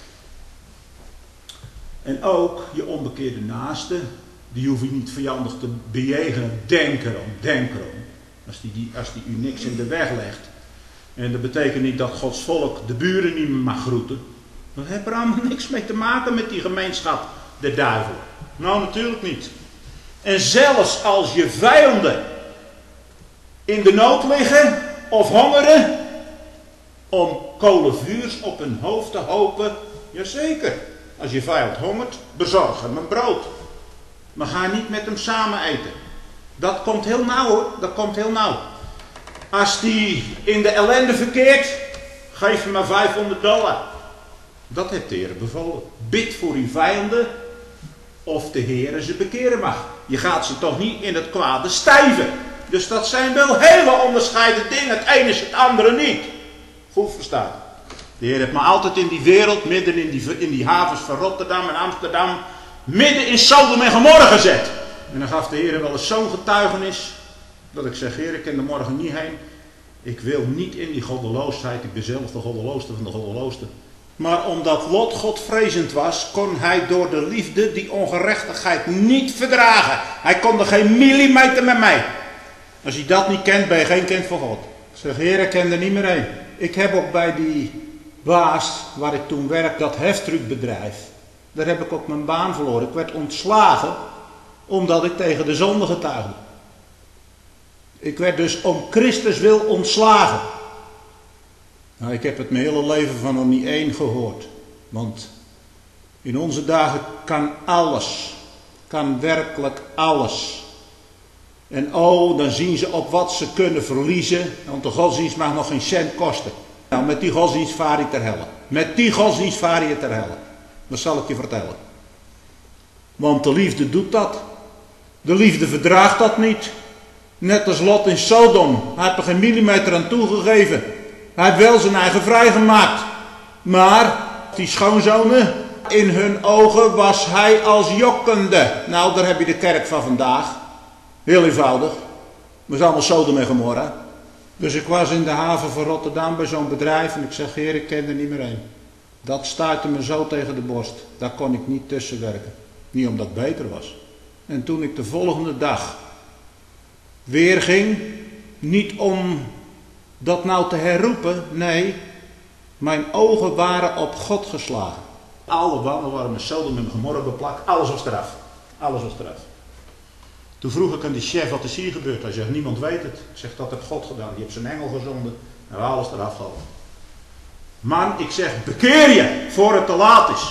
En ook je onbekeerde naaste, die hoef je niet vijandig te bejegenen. Denk erom, denk erom. Als die, die, als die u niks in de weg legt. En dat betekent niet dat Gods volk de buren niet meer mag groeten. Dat heeft er allemaal niks mee te maken met die gemeenschap, de duivel. Nou, natuurlijk niet. En zelfs als je vijanden in de nood liggen of hongeren, om kolen vuurs op hun hoofd te hopen, jazeker. Als je vijand hongert, bezorg hem een brood. Maar ga niet met hem samen eten. Dat komt heel nauw, hoor. Dat komt heel nauw. Als die in de ellende verkeert, geef hem maar vijfhonderd dollar. Dat heeft de Heer bevolen. Bid voor uw vijanden, of de Heer ze bekeren mag. Je gaat ze toch niet in het kwade stijven. Dus dat zijn wel hele onderscheiden dingen. Het ene is het andere niet. Goed verstaan. De Heer heeft me altijd in die wereld, midden in die, in die havens van Rotterdam en Amsterdam, midden in Sodom en Gomorra gezet. En dan gaf de Heer wel eens zo'n getuigenis, dat ik zeg, Heer, ik kan er morgen niet heen. Ik wil niet in die goddeloosheid, ik ben zelf de goddeloosste van de goddeloosste. Maar omdat Lot godvrezend was, kon hij door de liefde die ongerechtigheid niet verdragen. Hij kon er geen millimeter met mij. Als je dat niet kent, ben je geen kind van God. Ik zeg, Heer, ik ken er niet meer heen. Ik heb ook bij die baas waar ik toen werkte, dat heftruckbedrijf. Daar heb ik ook mijn baan verloren. Ik werd ontslagen omdat ik tegen de zonde getuigde. Ik werd dus om Christus wil ontslagen. Nou, ik heb het mijn hele leven van nog niet één gehoord. Want in onze dagen kan alles. Kan werkelijk alles. En oh, dan zien ze op wat ze kunnen verliezen. Want de godsdienst mag nog geen cent kosten. Nou, met die godsdienst vaar je ter helle. Met die godsdienst vaar je ter helle. Dat zal ik je vertellen. Want de liefde doet dat. De liefde verdraagt dat niet. Net als Lot in Sodom. Hij heeft er geen millimeter aan toegegeven. Hij heeft wel zijn eigen vrijgemaakt. Maar die schoonzonen, in hun ogen was hij als jokkende. Nou, daar heb je de kerk van vandaag. Heel eenvoudig. We zijn allemaal Sodom en Gomorra. Dus ik was in de haven van Rotterdam bij zo'n bedrijf en ik zeg, Heer, ik ken er niet meer heen. Dat stuitte me zo tegen de borst. Daar kon ik niet tussen werken. Niet omdat het beter was. En toen ik de volgende dag weer ging, niet om dat nou te herroepen, nee, mijn ogen waren op God geslagen. Alle wangen waren met Sodom en Gomorra beplakt, alles was eraf. Alles was eraf. Toen vroeg ik aan die chef, wat is hier gebeurd? Hij zegt, niemand weet het. Ik zeg, dat heeft God gedaan. Die heeft zijn engel gezonden en we alles eraf gehaald. Man, ik zeg, bekeer je voor het te laat is.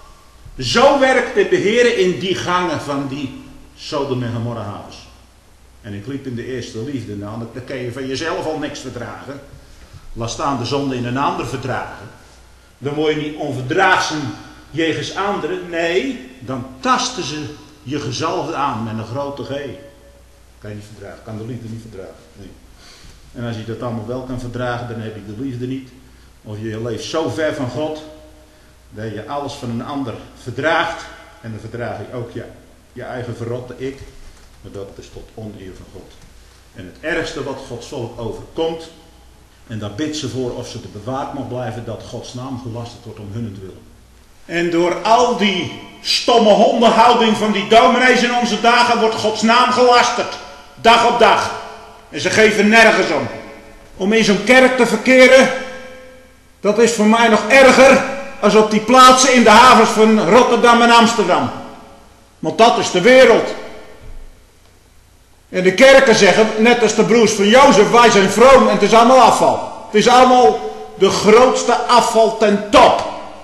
Zo werkte de Heer in die gangen van die Sodom en Gomorra havens. En ik liep in de eerste liefde. Nou, dan kan je van jezelf al niks verdragen. Laat staan de zonde in een ander verdragen. Dan word je niet onverdraagzaam jegens anderen. Nee, dan tasten ze je gezalfde aan met een grote G. Kan je niet verdragen. Kan de liefde niet verdragen. Nee. En als je dat allemaal wel kan verdragen, dan heb je de liefde niet. Of je leeft zo ver van God, dat je alles van een ander verdraagt. En dan verdraag je ook je, je eigen verrotte ik. Maar dat is tot oneer van God. En het ergste wat Gods volk overkomt, en daar bidt ze voor of ze te bewaard mag blijven, dat Gods naam gelasterd wordt om hunnentwil. En door al die stomme hondenhouding van die dominees in onze dagen wordt Gods naam gelasterd. Dag op dag. En ze geven nergens om. Om in zo'n kerk te verkeren, dat is voor mij nog erger als op die plaatsen in de havens van Rotterdam en Amsterdam. Want dat is de wereld. En de kerken zeggen, net als de broers van Jozef, wij zijn vroom en het is allemaal afval. Het is allemaal de grootste afval ten top.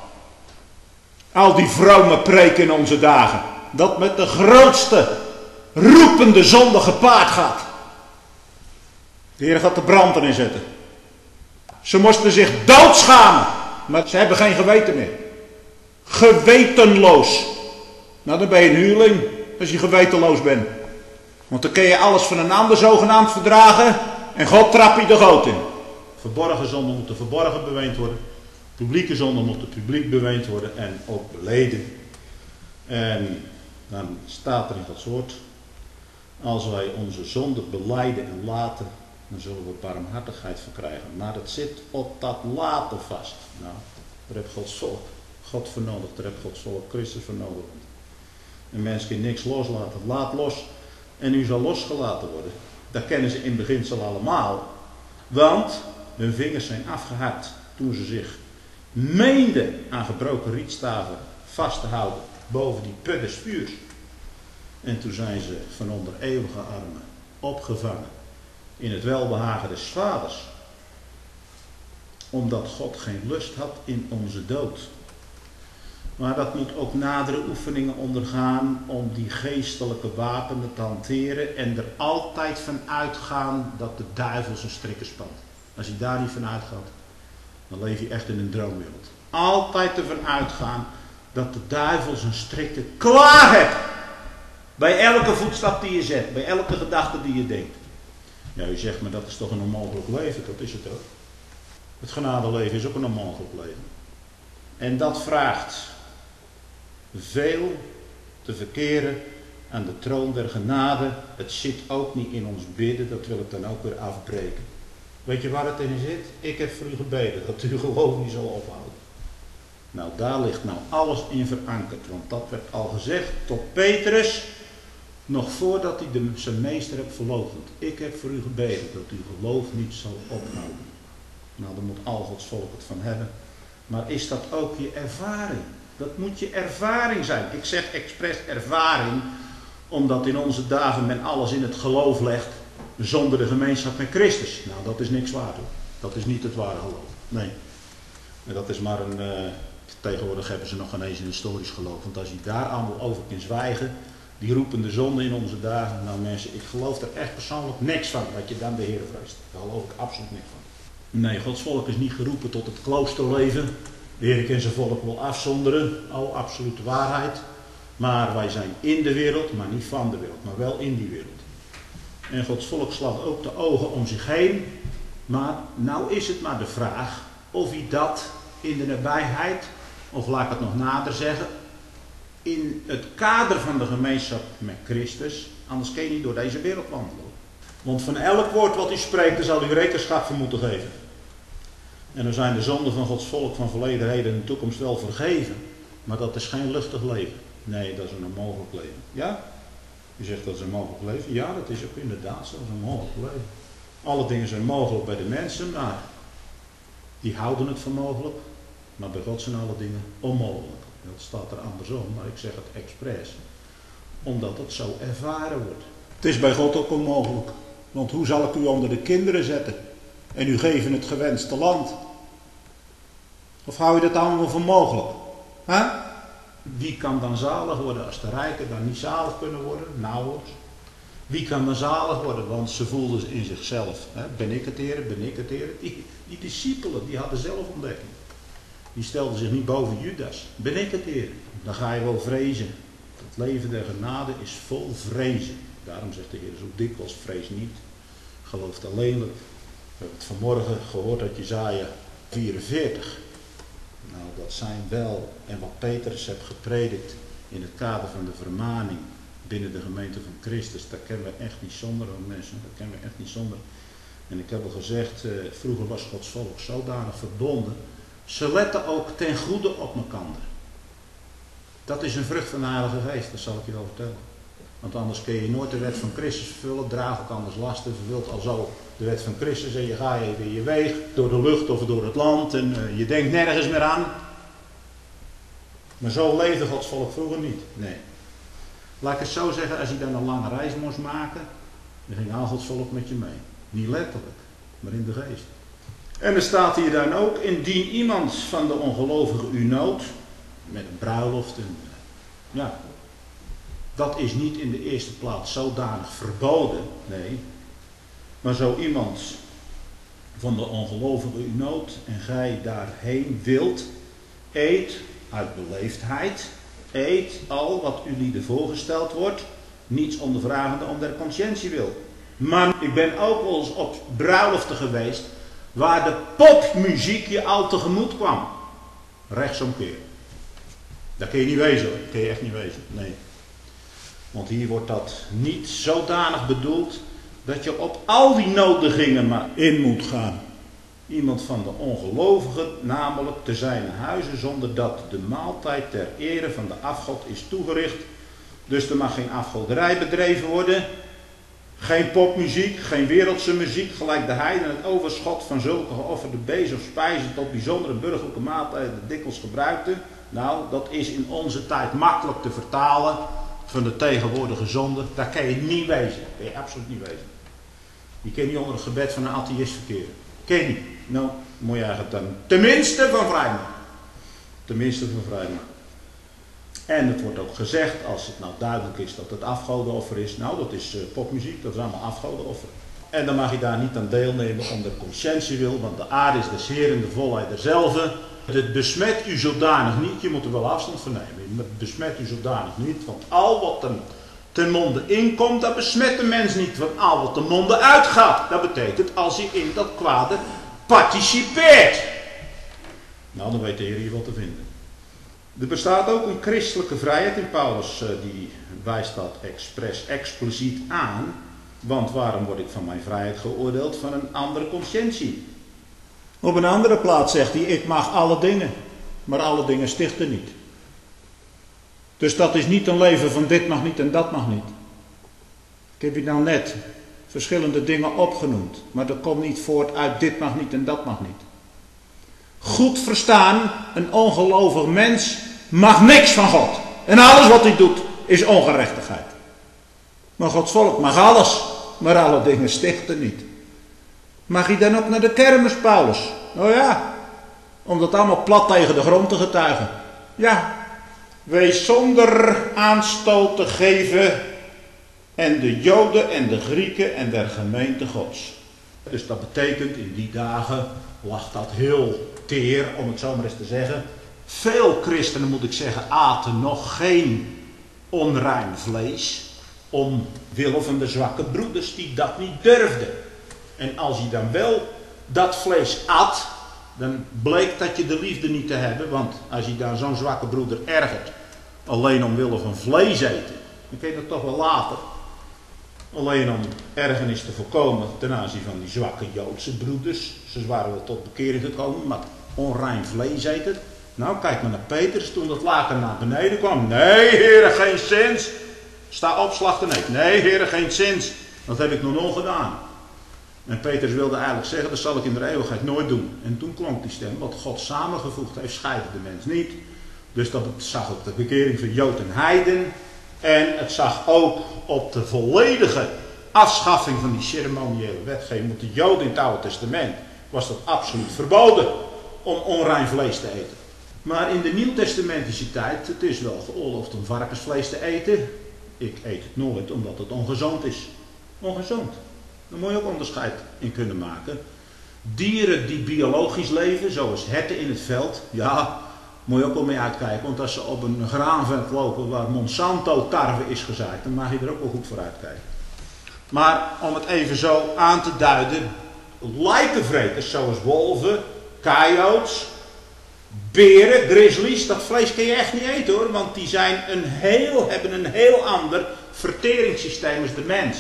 Al die vrome preken in onze dagen. Dat met de grootste roepende zonde gepaard gaat. De Heer gaat de brand erin zetten. Ze moesten zich doodschamen. Maar ze hebben geen geweten meer. Gewetenloos. Nou, dan ben je een huurling als je gewetenloos bent. Want dan kun je alles van een ander zogenaamd verdragen. En God trap je de goot in. Verborgen zonden moeten verborgen beweend worden. Publieke zonde moet publiek beweend worden en ook beleden. En dan staat er in Gods woord, als wij onze zonde belijden en laten, dan zullen we barmhartigheid verkrijgen. Maar het zit op dat laten vast. Nou, daar heb Gods volk God voor nodig, daar heb Gods volk Christus voor nodig. Een mens kan niks loslaten. Laat los en u zal losgelaten worden. Dat kennen ze in beginsel allemaal. Want hun vingers zijn afgehakt toen ze zich meenden aan gebroken rietstaven vast te houden boven die put des vuurs. En toen zijn ze van onder eeuwige armen opgevangen in het welbehagen des vaders. Omdat God geen lust had in onze dood. Maar dat moet ook nadere oefeningen ondergaan om die geestelijke wapenen te hanteren en er altijd van uitgaan dat de duivel zijn strikken spant. Als je daar niet van uitgaat, dan leef je echt in een droomwereld. Altijd ervan uitgaan dat de duivel zijn strikken klaar hebt. Bij elke voetstap die je zet, bij elke gedachte die je denkt. Ja, u zegt, maar dat is toch een onmogelijk leven? Dat is het ook. Het genadeleven is ook een onmogelijk leven. En dat vraagt veel te verkeren aan de troon der genade. Het zit ook niet in ons bidden, dat wil ik dan ook weer afbreken. Weet je waar het in zit? Ik heb voor u gebeden, dat u geloof niet zal ophouden. Nou, daar ligt nou alles in verankerd, want dat werd al gezegd tot Petrus, nog voordat hij de, zijn meester heeft verloochend. Ik heb voor u gebeden, dat uw geloof niet zal ophouden. Nou, daar moet al Gods volk het van hebben. Maar is dat ook je ervaring? Dat moet je ervaring zijn. Ik zeg expres ervaring, omdat in onze dagen men alles in het geloof legt, zonder de gemeenschap met Christus. Nou, dat is niks waard hoor. Dat is niet het ware geloof. Nee. En dat is maar een... Uh, tegenwoordig hebben ze nog geen eens een historisch geloof. Want als je daar allemaal over kunt zwijgen, die roepen de zonde in onze dagen. Nou mensen, ik geloof er echt persoonlijk niks van, dat je dan de Heer vreest. Daar geloof ik absoluut niks van. Nee, Gods volk is niet geroepen tot het kloosterleven. De Heer kan zijn volk wel afzonderen, oh, absolute waarheid. Maar wij zijn in de wereld, maar niet van de wereld, maar wel in die wereld. En Gods volk slaat ook de ogen om zich heen. Maar nou is het maar de vraag of hij dat in de nabijheid, of laat ik het nog nader zeggen, in het kader van de gemeenschap met Christus, anders kun je niet door deze wereld wandelen. Want van elk woord wat u spreekt, daar zal u rekenschap voor moeten geven. En dan zijn de zonden van Gods volk van verleden, heden en toekomst wel vergeven. Maar dat is geen luchtig leven. Nee, dat is een onmogelijk leven. Ja? U zegt dat is een mogelijk leven. Ja, dat is ook inderdaad zo, dat is een mogelijk leven. Alle dingen zijn mogelijk bij de mensen, maar die houden het voor mogelijk. Maar bij God zijn alle dingen onmogelijk. Dat staat er andersom, maar ik zeg het expres. Omdat het zo ervaren wordt. Het is bij God ook onmogelijk. Want hoe zal ik u onder de kinderen zetten? En u geven het gewenste land? Of hou je dat allemaal voor mogelijk? Huh? Wie kan dan zalig worden als de rijken dan niet zalig kunnen worden? Nauwelijks. Wie kan dan zalig worden? Want ze voelden in zichzelf. Hè? Ben ik het Heer? Ben ik het Heer? Die, die discipelen, die hadden zelf ontdekking. Die stelden zich niet boven Judas. Ben ik het Heer? Dan ga je wel vrezen. Het leven der genade is vol vrezen. Daarom zegt de Heer zo dikwijls, vrees niet. Geloof alleenlijk. We hebben het vanmorgen gehoord uit Jesaja vierenveertig. Nou, dat zijn wel, en wat Petrus heeft gepredikt in het kader van de vermaning binnen de gemeente van Christus, dat kennen we echt niet zonder, hoor mensen, dat kennen we echt niet zonder. En ik heb al gezegd, eh, vroeger was Gods volk zodanig verbonden, ze letten ook ten goede op elkaar. Dat is een vrucht van de Heilige Geest, dat zal ik je wel vertellen. Want anders kun je nooit de wet van Christus vervullen, draag ook anders lasten, vervult al zo de wet van Christus en je gaat even je weeg door de lucht of door het land en uh, je denkt nergens meer aan. Maar zo leefde Gods volk vroeger niet. Nee. Laat ik het zo zeggen, als je dan een lange reis moest maken, dan ging al Gods volk met je mee. Niet letterlijk, maar in de geest. En er staat hier dan ook, indien iemand van de ongelovigen u noodt, met een bruiloft, en, ja, dat is niet in de eerste plaats zodanig verboden, nee. Maar zo iemand van de ongelovigen u noodt en gij daarheen wilt, eet uit beleefdheid, eet al wat u lieden voorgesteld wordt, niets ondervragende om der conscientie wil. Maar ik ben ook wel eens op bruiloften geweest waar de popmuziek je al tegemoet kwam. Rechtsomkeer. Dat kun je niet wezen hoor. Dat kun je echt niet wezen. Nee. Want hier wordt dat niet zodanig bedoeld dat je op al die nodigingen maar in moet gaan. Iemand van de ongelovigen, namelijk te zijn huizen, zonder dat de maaltijd ter ere van de afgod is toegericht. Dus er mag geen afgoderij bedreven worden. Geen popmuziek, geen wereldse muziek, gelijk de heiden het overschot van zulke geofferde beesten of spijzen tot bijzondere burgerlijke maaltijden dikwijls gebruikte. Nou, dat is in onze tijd makkelijk te vertalen van de tegenwoordige zonde. Daar kan je niet wezen. Dat kan je absoluut niet wezen. Je kan niet onder het gebed van een atheïst verkeren. Ken je niet. Nou, moet je eigenlijk dan tenminste van vrijmaken. Tenminste van vrijmaken. En het wordt ook gezegd, als het nou duidelijk is dat het afgodenoffer is, nou dat is uh, popmuziek, dat is allemaal afgodenoffer. En dan mag je daar niet aan deelnemen om de conscientie wil, want de aarde is des Heeren, de volheid derzelfde. Het besmet u zodanig niet, je moet er wel afstand van nemen, het besmet u zodanig niet, want al wat er ten monde inkomt, dat besmet de mens niet, want al wat de monde uitgaat, dat betekent als hij in dat kwade participeert. Nou, dan weet de Heer hier wat te vinden. Er bestaat ook een christelijke vrijheid in Paulus, uh, die wijst dat expres expliciet aan. Want waarom word ik van mijn vrijheid geoordeeld van een andere conscientie? Op een andere plaats zegt hij, ik mag alle dingen, maar alle dingen stichten niet. Dus dat is niet een leven van dit mag niet en dat mag niet. Ik heb je nou net verschillende dingen opgenoemd, maar dat komt niet voort uit dit mag niet en dat mag niet. Goed verstaan, een ongelovig mens mag niks van God. En alles wat hij doet is ongerechtigheid. Maar Gods volk mag alles, maar alle dingen stichten niet. Mag hij dan ook naar de kermis, Paulus? Oh ja, om dat allemaal plat tegen de grond te getuigen. Ja, wees zonder aanstoot te geven en de Joden en de Grieken en der gemeente Gods. Dus dat betekent, in die dagen lag dat heel teer, om het zo maar eens te zeggen. Veel christenen, moet ik zeggen, aten nog geen onrein vlees, omwille van de zwakke broeders die dat niet durfden. En als je dan wel dat vlees at, dan bleek dat je de liefde niet te hebben, want als je dan zo'n zwakke broeder ergert, alleen omwille van vlees eten, dan kun je dat toch wel later. Alleen om ergernis te voorkomen ten aanzien van die zwakke Joodse broeders. Ze waren wel tot bekering gekomen, maar onrein vlees eten. Nou, kijk maar naar Petrus toen dat laken naar beneden kwam. Nee, heren, geen zins. Sta op, slacht en eet. Nee, heren, geen zins. Dat heb ik nog nooit gedaan. En Petrus wilde eigenlijk zeggen, dat zal ik in de eeuwigheid nooit doen. En toen klonk die stem, wat God samengevoegd heeft, scheidt de mens niet. Dus dat zag op de bekering van Jood en Heiden. En het zag ook op de volledige afschaffing van die ceremoniële wetgeving. Want de Joden in het Oude Testament was dat absoluut verboden om onrein vlees te eten. Maar in de Nieuwtestamentische tijd, het is wel geoorloofd om varkensvlees te eten. Ik eet het nooit omdat het ongezond is. Ongezond. Daar moet je ook onderscheid in kunnen maken. Dieren die biologisch leven, zoals herten in het veld, ja, moet je ook wel mee uitkijken. Want als ze op een graanveld lopen waar Monsanto tarwe is gezaaid, dan mag je er ook wel goed voor uitkijken. Maar om het even zo aan te duiden, lijkenvreters zoals wolven, coyotes, beren, grizzlies, dat vlees kun je echt niet eten hoor, want die zijn een heel, hebben een heel ander verteringssysteem als de mens.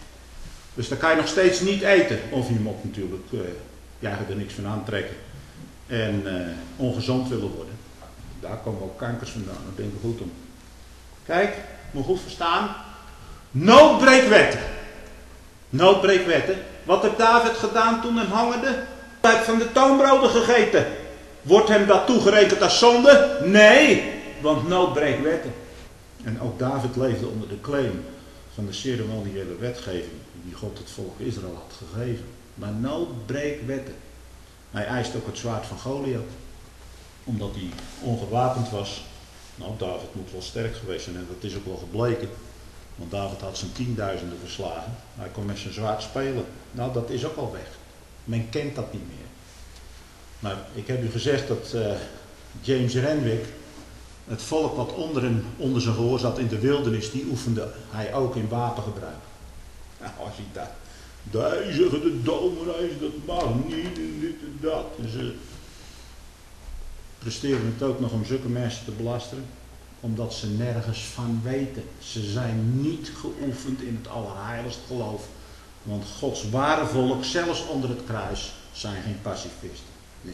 Dus dat kan je nog steeds niet eten. Of je moet natuurlijk uh, ja, er niks van aantrekken en uh, ongezond willen worden. Daar komen ook kankers vandaan, daar denk ik goed om. Kijk, moet goed verstaan. Noodbreekwetten. Noodbreekwetten. Wat heeft David gedaan toen hem hangerde? Hij heeft van de toonbroden gegeten. Wordt hem dat toegerekend als zonde? Nee, want noodbreekwetten. En ook David leefde onder de claim van de ceremoniële wetgeving die God het volk Israël had gegeven. Maar noodbreekwetten. Hij eiste ook het zwaard van Goliath. Omdat hij ongewapend was. Nou, David moet wel sterk geweest zijn en dat is ook wel gebleken. Want David had zijn tienduizenden verslagen. Hij kon met zijn zwaard spelen. Nou, dat is ook al weg. Men kent dat niet meer. Maar ik heb u gezegd dat uh, James Renwick, het volk wat onder, hem, onder zijn gehoor zat in de wildernis, die oefende hij ook in wapengebruik. Nou, als hij dat. Daar zeggen de dominees, dat mag niet en dit en dat. En ze... presteren het ook nog om zulke mensen te belasteren, omdat ze nergens van weten. Ze zijn niet geoefend in het allerheiligste geloof. Want Gods ware volk, zelfs onder het kruis, zijn geen pacifisten. Nee.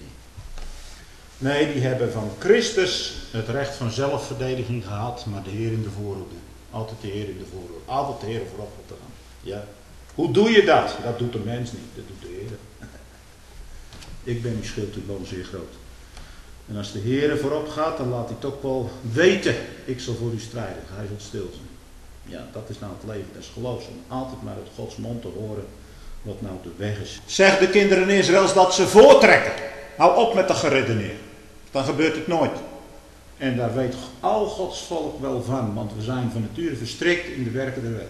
Nee, die hebben van Christus het recht van zelfverdediging gehad, maar de Heer in de voorhoede. Altijd de Heer in de voorhoede. Altijd de Heer voorop te gaan. Ja. Hoe doe je dat? Dat doet de mens niet, dat doet de Heer. Ik ben uw schildtuurboom zeer groot. En als de Heer voorop gaat, dan laat hij het ook wel weten. Ik zal voor u strijden, hij zal stil zijn. Ja, dat is nou het leven des geloofs. Om altijd maar uit Gods mond te horen wat nou de weg is. Zeg de kinderen Israëls dat ze voortrekken. Hou op met dat geredeneer. Dan gebeurt het nooit. En daar weet al Gods volk wel van. Want we zijn van nature verstrikt in de werken der wet.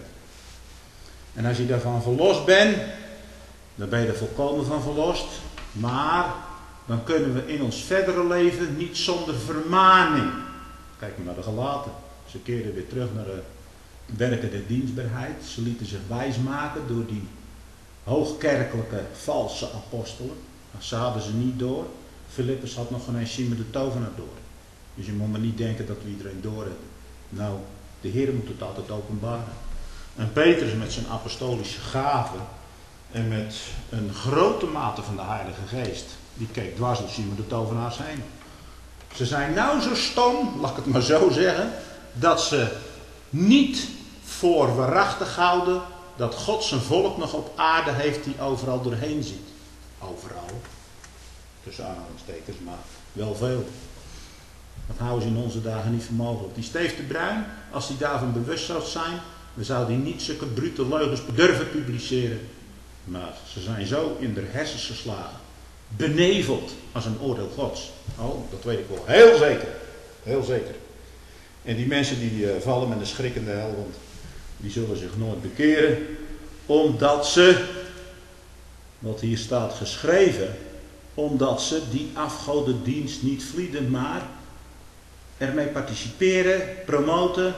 En als je daarvan verlost bent, dan ben je er volkomen van verlost. Maar dan kunnen we in ons verdere leven niet zonder vermaning. Kijk maar naar de Galaten. Ze keerden weer terug naar de werken der dienstbaarheid. Ze lieten zich wijsmaken door die hoogkerkelijke valse apostelen. Ze hadden ze niet door. Filippus had nog geen eens Simon de tovenaar door. Dus je moet maar niet denken dat we iedereen door hebben. Nou, de Heer moet het altijd openbaren. En Petrus met zijn apostolische gaven en met een grote mate van de Heilige Geest, die keek dwars door Simon de tovenaars heen. Ze zijn nou zo stom, laat ik het maar zo zeggen, dat ze niet voor waarachtig houden dat God zijn volk nog op aarde heeft die overal doorheen ziet. Overal. Tussen aanhalingstekens, maar wel veel. Dat houden ze in onze dagen niet voor mogelijk. Die Steef de Bruin, als hij daarvan bewust zou zijn, dan zou hij niet zulke brute leugens durven publiceren. Maar ze zijn zo in de hersens geslagen. Beneveld als een oordeel Gods. Oh, dat weet ik wel. Heel zeker. Heel zeker. En die mensen die uh, vallen met een schrikkende hel, want die zullen zich nooit bekeren. Omdat ze, wat hier staat geschreven, omdat ze die afgodendienst niet vlieden, maar ermee participeren, promoten,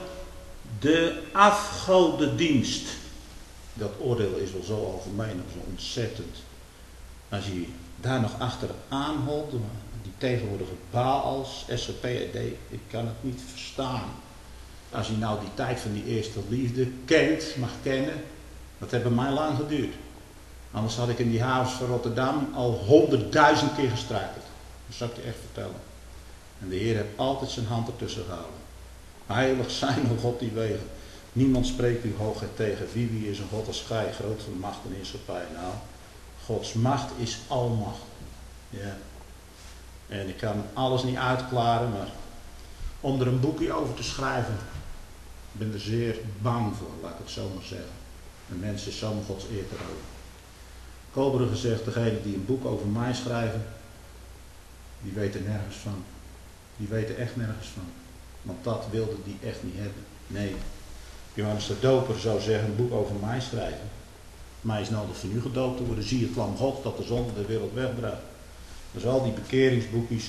de afgodendienst. Dat oordeel is wel zo algemeen, zo ontzettend. Als je daar nog achteraan holt, die tegenwoordige Baals, S P E D, ik kan het niet verstaan. Als je nou die tijd van die eerste liefde kent, mag kennen, dat heeft bij mij lang geduurd. Anders had ik in die havens van Rotterdam al honderdduizend keer gestruikeld. Dat zou ik je echt vertellen. En de Heer heeft altijd zijn hand ertussen gehouden. Heilig zijn, o God, die wegen. Niemand spreekt u hoogheid tegen. Wie wie is een God als gij, groot van macht en heerschappij. Nou, Gods macht is almacht. Ja. En ik kan alles niet uitklaren, maar om er een boekje over te schrijven, ik ben er zeer bang voor, laat ik het zo maar zeggen. Een mens is zo om Gods eer te houden. Kobere gezegd, degenen die een boek over mij schrijven, die weten nergens van. Die weten echt nergens van. Want dat wilde die echt niet hebben. Nee. Johannes de Doper zou zeggen, een boek over mij schrijven. Mij is nodig voor u gedoopt te worden. Zie het lam God dat de zonde de wereld wegdraagt. Dus al die bekeringsboekjes.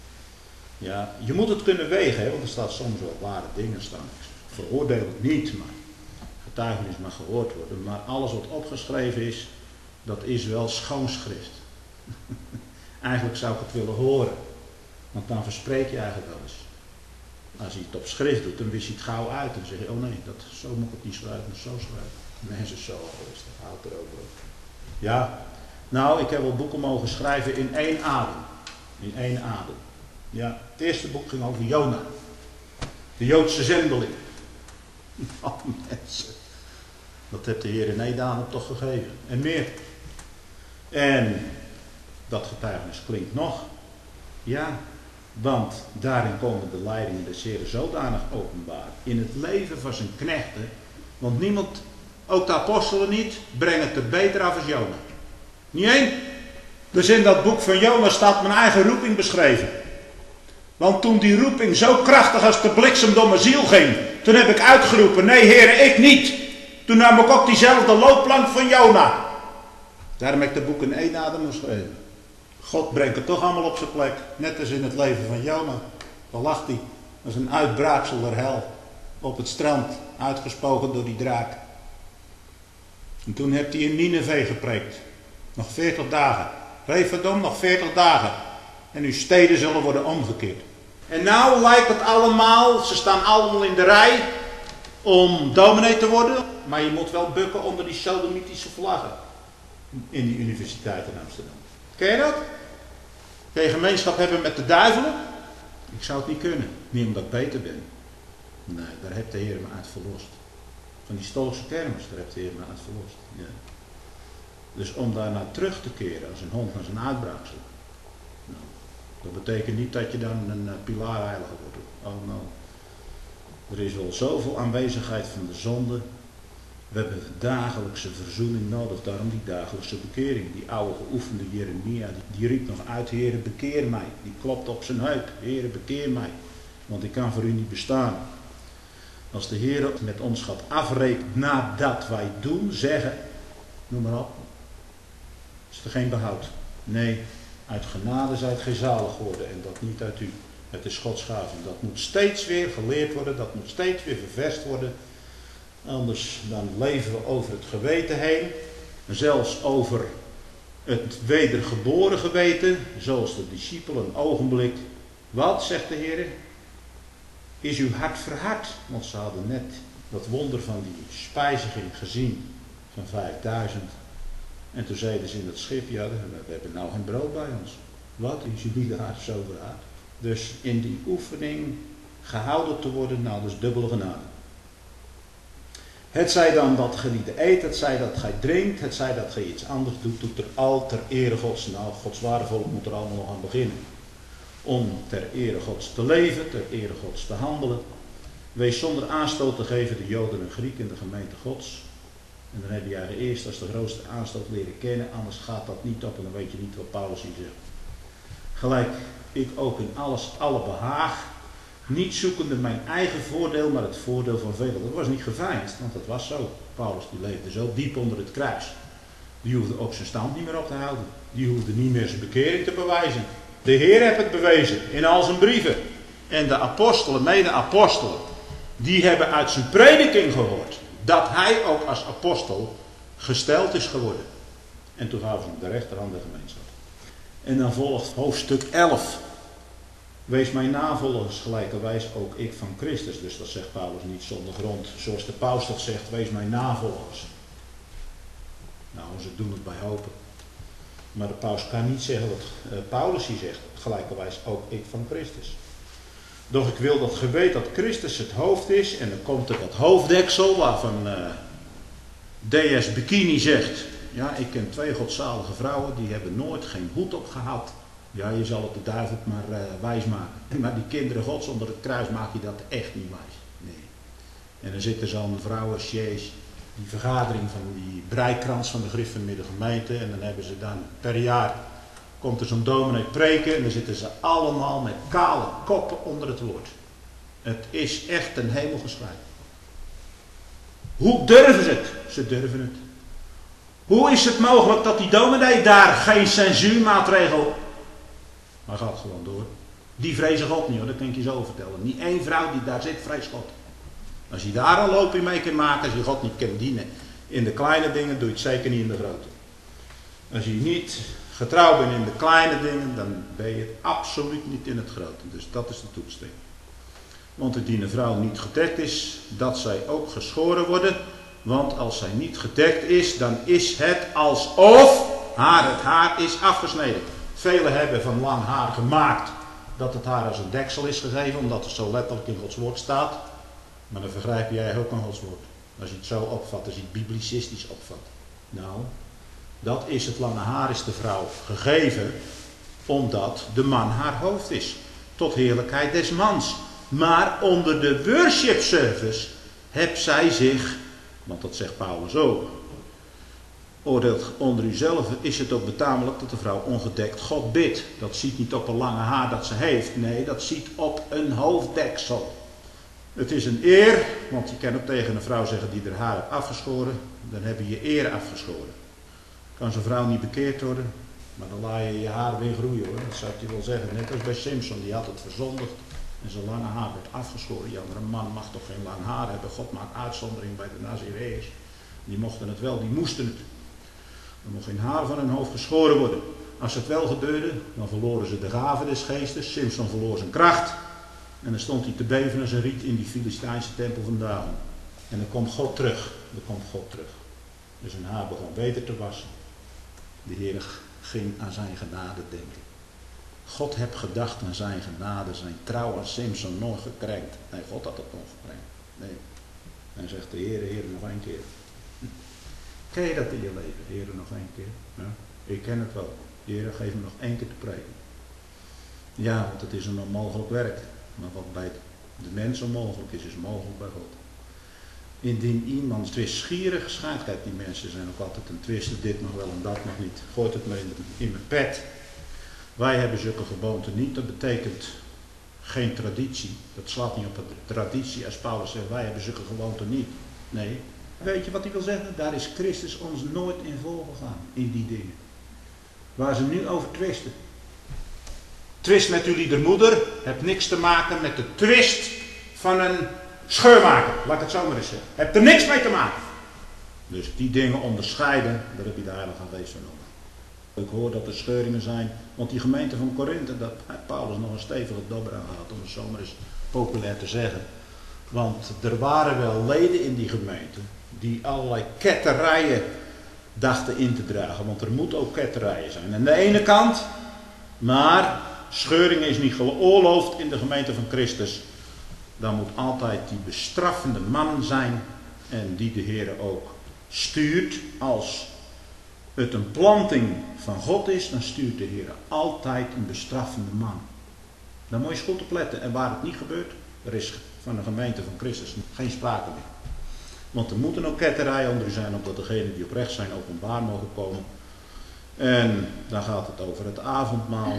Ja, je moet het kunnen wegen, hè, want er staat soms wel ware dingen staan. Ik veroordeel het niet, maar getuigenis mag gehoord worden. Maar alles wat opgeschreven is, dat is wel schoonschrift. Eigenlijk zou ik het willen horen. Want dan verspreek je eigenlijk wel eens. Als je het op schrift doet, dan wist je het gauw uit. En dan zeg je, oh nee, dat, zo moet ik het niet schrijven, maar zo schrijven. Mensen zo geweest, dat houdt er ook op. Ja, nou, ik heb wel boeken mogen schrijven in één adem. In één adem. Ja, het eerste boek ging over Jona. De Joodse zendeling. Oh mensen. Dat heeft de Heer in één adem toch gegeven. En meer. En dat getuigenis klinkt nog. Ja, want daarin komen de leidingen des Heeren zodanig openbaar. In het leven van zijn knechten. Want niemand, ook de apostelen niet, brengen het er beter af als Jona. Niet één. Dus in dat boek van Jona staat mijn eigen roeping beschreven. Want toen die roeping zo krachtig als de bliksem door mijn ziel ging, toen heb ik uitgeroepen, nee Heere, ik niet. Toen nam ik ook diezelfde loopplank van Jona. Daarom heb ik het boek in één adem geschreven. God brengt het toch allemaal op zijn plek. Net als in het leven van Jona. Daar lag hij als een uitbraaksel der hel. Op het strand, uitgespoken door die draak. En toen heeft hij in Nineveh gepreekt. Nog veertig dagen. Referdom, nog veertig dagen. En uw steden zullen worden omgekeerd. En nou lijkt het allemaal, ze staan allemaal in de rij om dominee te worden. Maar je moet wel bukken onder die sodomitische vlaggen in die universiteit in Amsterdam. Ken je dat? Kun je gemeenschap hebben met de duivelen? Ik zou het niet kunnen. Niet omdat ik beter ben. Nee, daar heeft de Heer me uit verlost. Van die stoïsche kermis, daar heeft de Heer me uit verlost. Ja. Dus om daar naar terug te keren als een hond naar zijn uitbraaksel. Nou, dat betekent niet dat je dan een uh, pilaarheilige wordt. Oh no. Er is wel zoveel aanwezigheid van de zonde. We hebben dagelijkse verzoening nodig. Daarom die dagelijkse bekering. Die oude geoefende Jeremia, die, die riep nog uit, Heere bekeer mij. Die klopt op zijn heup. Heere bekeer mij. Want ik kan voor u niet bestaan. Als de Heer met ons gaat afrekenen nadat wij doen, zeggen, noem maar op, is er geen behoud. Nee, uit genade zijt gij zalig geworden en dat niet uit u. Het is Gods gave. Dat moet steeds weer geleerd worden, dat moet steeds weer ververst worden. Anders dan leven we over het geweten heen, zelfs over het wedergeboren geweten, zoals de discipelen een ogenblik. Wat, zegt de Heer? Is uw hart verhard? Want ze hadden net dat wonder van die spijziging gezien van vijfduizend. En toen zeiden ze in het schip, ja, we hebben nou geen brood bij ons. Wat? Is jullie hart zo verhard? Dus in die oefening gehouden te worden, nou, dat is dubbele genade. Het zij dan dat gij niet eet, het zij dat gij drinkt, het zij dat gij iets anders doet, doet er al ter ere Gods. Nou, Gods ware volk moet er allemaal nog aan beginnen. Om ter ere Gods te leven, ter ere Gods te handelen. Wees zonder aanstoot te geven de Joden en Grieken in de gemeente Gods. En dan heb je eigenlijk eerst als de grootste aanstoot leren kennen, anders gaat dat niet op en dan weet je niet wat Paulus hier zegt. Gelijk ik ook in alles alle behaag, niet zoekende mijn eigen voordeel, maar het voordeel van velen. Dat was niet geveinsd, want dat was zo. Paulus die leefde zo diep onder het kruis. Die hoefde ook zijn stand niet meer op te houden. Die hoefde niet meer zijn bekering te bewijzen. De Heer heeft het bewezen in al zijn brieven. En de apostelen, mede-apostelen, die hebben uit zijn prediking gehoord dat hij ook als apostel gesteld is geworden. En toen gaven ze hem de rechterhand der gemeenschap. En dan volgt hoofdstuk elf. Wees mijn navolgers gelijkerwijs ook ik van Christus. Dus dat zegt Paulus niet zonder grond. Zoals de paus dat zegt, wees mijn navolgers. Nou, ze doen het bij hopen. Maar de paus kan niet zeggen wat uh, Paulus hier zegt. Gelijkerwijs ook ik van Christus. Doch ik wil dat ge weet dat Christus het hoofd is. En dan komt er dat hoofddeksel waarvan uh, D S Bikini zegt. Ja, ik ken twee godzalige vrouwen die hebben nooit geen hoed opgehad. Ja, je zal het de duivel maar uh, wijs maken. Maar die kinderen gods onder het kruis maak je dat echt niet wijs. Nee. En dan zitten zo'n vrouwen, sjees, die vergadering van die breikrans van de Griffenmidden gemeente. En dan hebben ze dan per jaar, komt er zo'n dominee preken en dan zitten ze allemaal met kale koppen onder het woord. Het is echt een hemelgeschrei. Hoe durven ze het? Ze durven het. Hoe is het mogelijk dat die dominee daar geen censuurmaatregel... Maar gaat gewoon door. Die vrezen God niet hoor, dat kan ik je zo vertellen. Niet één vrouw die daar zit, vreest God. Als je daar een loopje mee kan maken, als je God niet kan dienen in de kleine dingen, doe je het zeker niet in de grote. Als je niet getrouw bent in de kleine dingen, dan ben je het absoluut niet in het grote. Dus dat is de toetsing. Want indien een vrouw niet gedekt is, dat zij ook geschoren worden. Want als zij niet gedekt is, dan is het alsof haar het haar is afgesneden. Velen hebben van lang haar gemaakt dat het haar als een deksel is gegeven, omdat het zo letterlijk in Gods woord staat. Maar dan vergrijp jij ook aan Gods woord. Als je het zo opvat, als je het biblicistisch opvat. Nou, dat is het lange haar is de vrouw gegeven, omdat de man haar hoofd is. Tot heerlijkheid des mans. Maar onder de worship service heb zij zich, want dat zegt Paulus ook, oordeelt onder uzelf, is het ook betamelijk dat de vrouw ongedekt God bidt. Dat ziet niet op een lange haar dat ze heeft. Nee, dat ziet op een hoofddeksel. Het is een eer, want je kan ook tegen een vrouw zeggen die haar haar heeft afgeschoren. Dan heb je je eer afgeschoren. Kan zo'n vrouw niet bekeerd worden, maar dan laat je je haar weer groeien hoor. Dat zou ik je wel zeggen. Net als bij Simpson, die had het verzondigd. En zijn lange haar werd afgeschoren. Ja, maar een man mag toch geen lang haar hebben. God maakt uitzondering bij de Nazireërs. Die mochten het wel, die moesten het. Er mocht geen haar van hun hoofd geschoren worden. als het wel gebeurde, dan verloren ze de gave des geestes. Simson verloor zijn kracht. En dan stond hij te beven als een riet in die Filistijnse tempel van Dagon. En dan komt God terug. Dan komt God terug. Dus zijn haar begon beter te wassen. De Heer ging aan zijn genade denken. God heeft gedacht aan zijn genade, zijn trouw aan Simson nog gekrenkt. Nee, God had het nog gekrenkt. Nee. En zegt de Heer, Heer, nog één keer. Ken je dat in je leven? Heer, nog één keer. Ja? Ik ken het wel. Heer, geef me nog één keer te preken. Ja, want het is een onmogelijk werk. Maar wat bij de mens onmogelijk is, is mogelijk bij God. Indien iemand twistgierig schijnt, kijk, die mensen zijn ook altijd een twisten, dit nog wel en dat nog niet. Gooit het maar in, de, in mijn pet. Wij hebben zulke gewoonten niet, dat betekent geen traditie. Dat slaat niet op de traditie als Paulus zegt, wij hebben zulke gewoonten niet. Nee, weet je wat hij wil zeggen? Daar is Christus ons nooit in voorgegaan, in die dingen. Waar ze nu over twisten. Twist met uw liedermoeder heeft niks te maken met de twist van een scheurmaker. Laat ik het zo maar eens zeggen. Heeft er niks mee te maken. Dus die dingen onderscheiden, daar heb je de Heilige Geest voor nodig. Ik hoor dat er scheuringen zijn, want die gemeente van Korinthe, dat heeft Paulus nog een stevige dobber aan gehad, om het zo maar eens populair te zeggen. Want er waren wel leden in die gemeente die allerlei ketterijen dachten in te dragen, want er moeten ook ketterijen zijn. Aan de ene kant, maar scheuring is niet geoorloofd in de gemeente van Christus. Dan moet altijd die bestraffende man zijn en die de Heer ook stuurt. Als het een planting van God is, dan stuurt de Heer altijd een bestraffende man. Daar moet je eens goed op letten. En waar het niet gebeurt, er is van de gemeente van Christus geen sprake meer. Want er moeten ook ketterijen onder u zijn, opdat degenen die oprecht zijn openbaar mogen komen. En dan gaat het over het avondmaal.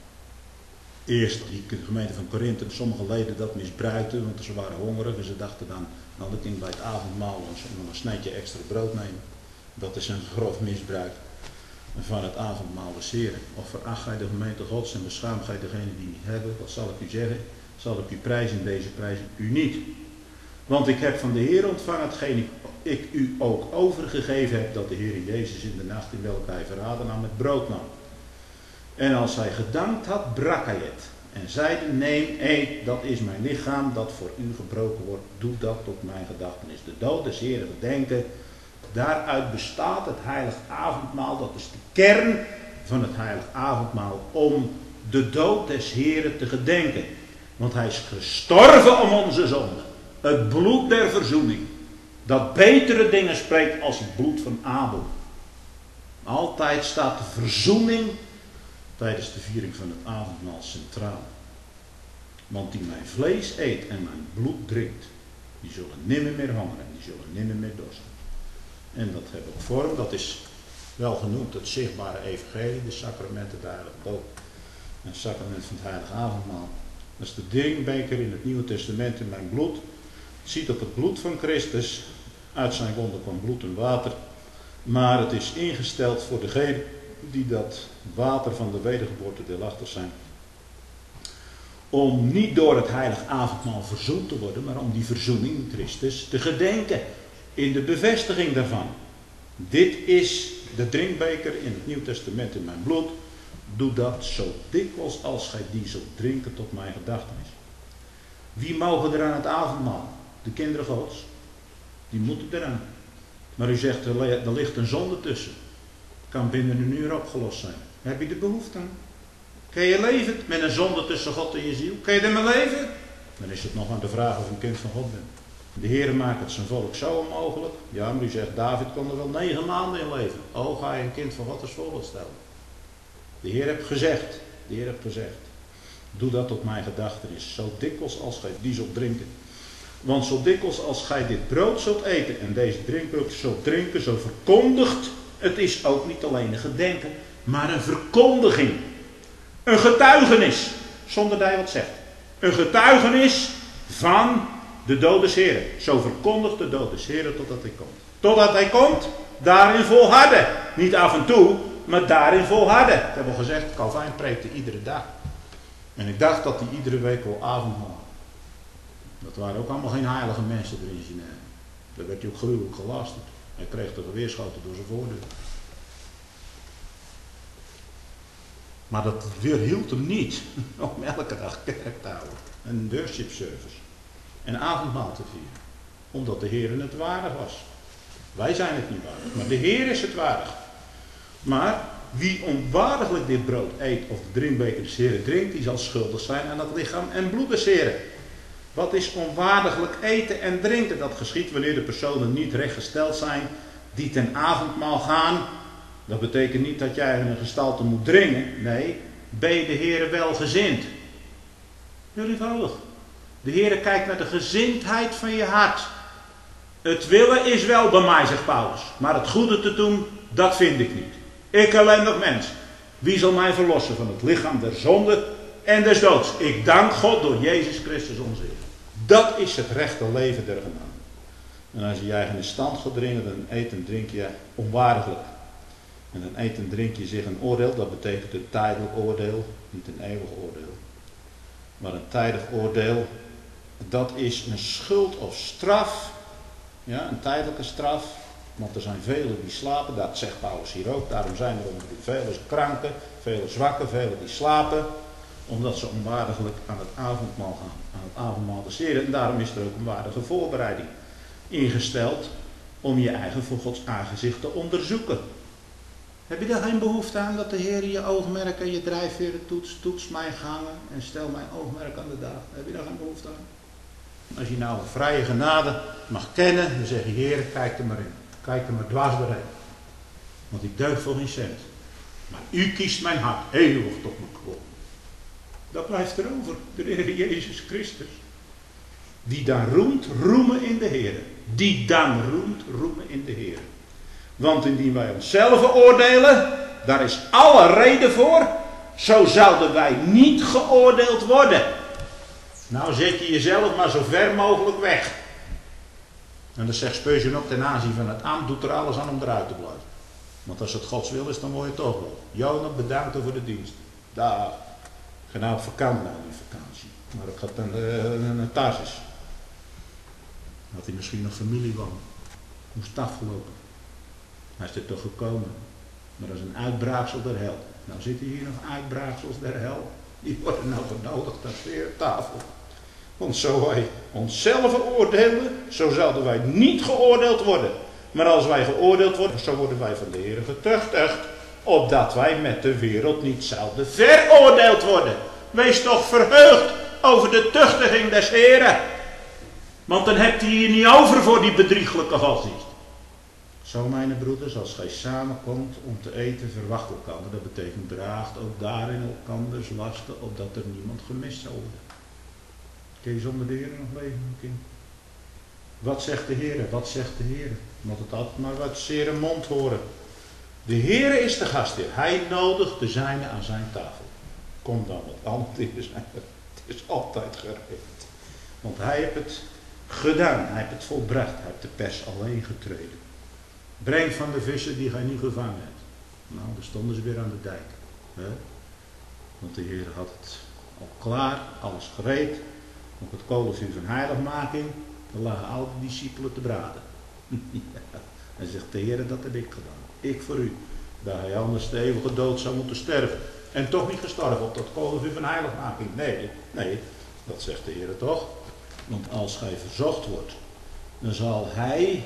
Eerst die gemeente van Korinthe, sommige leden dat misbruikten, want ze waren hongerig en ze dachten dan, nou dan kan ik bij het avondmaal nog een snijtje extra brood nemen. Dat is een grof misbruik van het avondmaal des Heren. Of veracht gij de gemeente Gods en beschaamt gij degene die niet hebben, wat zal ik u zeggen? Zal ik u prijzen, deze prijzen u niet. Want ik heb van de Heer ontvangen hetgeen ik, ik u ook overgegeven heb, dat de Heer Jezus in de nacht in welke hij verraden nam het brood nam. En als hij gedankt had, brak hij het. En zeide, neem, eet, dat is mijn lichaam, dat voor u gebroken wordt. Doe dat tot mijn gedachtenis. De dood des Heren gedenken. Daaruit bestaat het heilig avondmaal. Dat is de kern van het heilig avondmaal. Om de dood des Heren te gedenken. Want hij is gestorven om onze zonde. Het bloed der verzoening. Dat betere dingen spreekt als het bloed van Abel. Altijd staat de verzoening tijdens de viering van het avondmaal centraal. Want die mijn vlees eet en mijn bloed drinkt, die zullen nimmer meer hongeren, die zullen nimmer meer dorsten. En dat hebben we vorm, dat is wel genoemd het zichtbare evangelie, de sacramenten, de heilige doop en het sacrament van het heilige avondmaal. Dat is de drinkbeker in het Nieuwe Testament in mijn bloed. Het ziet op het bloed van Christus, uit zijn wonden kwam bloed en water, maar het is ingesteld voor degene die dat water van de wedergeboorte deelachtig zijn. Om niet door het heilig avondmaal verzoend te worden, maar om die verzoening in Christus te gedenken. In de bevestiging daarvan. Dit is de drinkbeker in het Nieuw Testament in mijn bloed. Doe dat zo dikwijls als gij die zult drinken tot mijn gedachtenis. Wie mogen er aan het avondmaal? De kinderen Gods. Die moeten eraan. Maar u zegt, er ligt een zonde tussen. Kan binnen een uur opgelost zijn. Heb je de behoefte aan? Kun je leven met een zonde tussen God en je ziel? Kun je ermee leven? Dan is het nog aan de vraag of je een kind van God bent. De Heer maakt het zijn volk zo onmogelijk. Ja, maar u zegt, David kon er wel negen maanden in leven. Oh, ga je een kind van God als voorbeeld stellen. De Heer heeft gezegd, de Heer heeft gezegd, doe dat tot mijn gedachtenis, zo dikwijls als gij die zult drinken. Want zo dikwijls als gij dit brood zult eten en deze drinkbrood zult drinken, zo verkondigt, het is ook niet alleen een gedenken, maar een verkondiging. Een getuigenis, zonder dat hij wat zegt. Een getuigenis van de dood des Heren. Zo verkondigt de dood des Heren totdat hij komt. Totdat hij komt, daarin volharden. Niet af en toe, maar daarin volharden. Dat hebben we gezegd, Calvijn preekte iedere dag. En ik dacht dat hij iedere week wel avondmaal. Dat waren ook allemaal geen heilige mensen erin in Genève. Daar werd hij ook gruwelijk gelasterd. Hij kreeg de geweerschoten door zijn voordeur. Maar dat weerhield hem niet om elke dag kerk te houden. Een worship service. En avondmaal te vieren. Omdat de Heer het waardig was. Wij zijn het niet waardig, maar de Heer is het waardig. Maar wie onwaardiglijk dit brood eet of de drinkbeker des Heren drinkt, die zal schuldig zijn aan het lichaam en bloed des Heren. Wat is onwaardiglijk eten en drinken? Dat geschiet wanneer de personen niet rechtgesteld zijn die ten avondmaal gaan. Dat betekent niet dat jij in een gestalte moet dringen. Nee, ben je de Heere welgezind. Heel eenvoudig. De Heere kijkt naar de gezindheid van je hart. Het willen is wel bij mij, zegt Paulus. Maar het goede te doen, dat vind ik niet. Ik alleen nog mens. Wie zal mij verlossen van het lichaam der zonde en des doods? Ik dank God door Jezus Christus onze Heer. Dat is het rechte leven der genade. En als je je eigen in stand gaat dringen, dan eet en drink je onwaardiglijk. En dan eet en drink je zich een oordeel. Dat betekent een tijdelijk oordeel, niet een eeuwig oordeel. Maar een tijdig oordeel, dat is een schuld of straf. Ja, een tijdelijke straf. Want er zijn velen die slapen, dat zegt Paulus hier ook. Daarom zijn er onder vele kranken, vele zwakken, velen die slapen. Omdat ze onwaardiglijk aan het avondmaal gaan. Aan het avondmaal des Heren. En daarom is er ook een waardige voorbereiding ingesteld. Om je eigen voor Gods aangezicht te onderzoeken. Heb je daar geen behoefte aan dat de Heer je oogmerk en je drijfveren toetst? Toets mijn gangen en stel mijn oogmerk aan de dag. Heb je daar geen behoefte aan? Als je nou een vrije genade mag kennen, dan zeg je: Heer, kijk er maar in. Kijk er maar dwars doorheen. Want ik deug voor geen cent. Maar u kiest mijn hart eeuwig tot mijn God. Dat blijft er over. De Heer Jezus Christus. Die dan roemt, roemen in de Heer. Die dan roemt, roemen in de Heer. Want indien wij onszelf oordelen, daar is alle reden voor. Zo zouden wij niet geoordeeld worden. Nou zet je jezelf maar zo ver mogelijk weg. En dat zegt Spurgeon ook ten aanzien van het ambt, doet er alles aan om eruit te blijven. Want als het Gods wil is, dan word je toch wel. Jona, bedankt voor de dienst. Daar. Ik ga nou op vakantie, nou niet vakantie. Maar ik ga naar een Tarsus. Had hij misschien nog familie wonen. Hoe is het afgelopen? Hij is er toch gekomen. Maar dat is een uitbraaksel der hel. Nou zitten hier nog uitbraaksels der hel. Die worden nou genodigd aan de tafel. Want zo wij onszelf oordelen, zo zouden wij niet geoordeeld worden. Maar als wij geoordeeld worden, zo worden wij van de Heer getuchtigd. Opdat wij met de wereld niet zouden veroordeeld worden. Wees toch verheugd over de tuchtiging des Heren. Want dan hebt hij hier niet over voor die bedrieglijke godsdienst. Zo, mijn broeders, als gij samenkomt om te eten, verwacht elkander. Dat betekent, draagt ook daarin elkanders lasten, opdat er niemand gemist zal worden. Kun je zonder de Heer nog leven, mijn kind? Wat zegt de Heer? Wat zegt de Heer? Moet het altijd maar wat zere mond horen. De Heer is de gastheer. Hij nodigt de zijne aan zijn tafel. Kom dan met alle dingen zijn. Het is altijd gereed. Want hij heeft het gedaan. Hij heeft het volbracht. Hij heeft de pers alleen getreden. Breng van de vissen die gij niet gevangen hebt. Nou, dan stonden ze weer aan de dijk. Hè? Want de Heer had het al klaar, alles gereed. Op het kolenvuur van heiligmaking, dan lagen al de discipelen te braden. Ja. En zegt de Heer, dat heb ik gedaan. Ik voor u. Dat hij anders de eeuwige dood zou moeten sterven. En toch niet gestorven op dat kolenvuur van heiligmaking. Nee, nee, dat zegt de Heer toch. Want als gij verzocht wordt, dan zal hij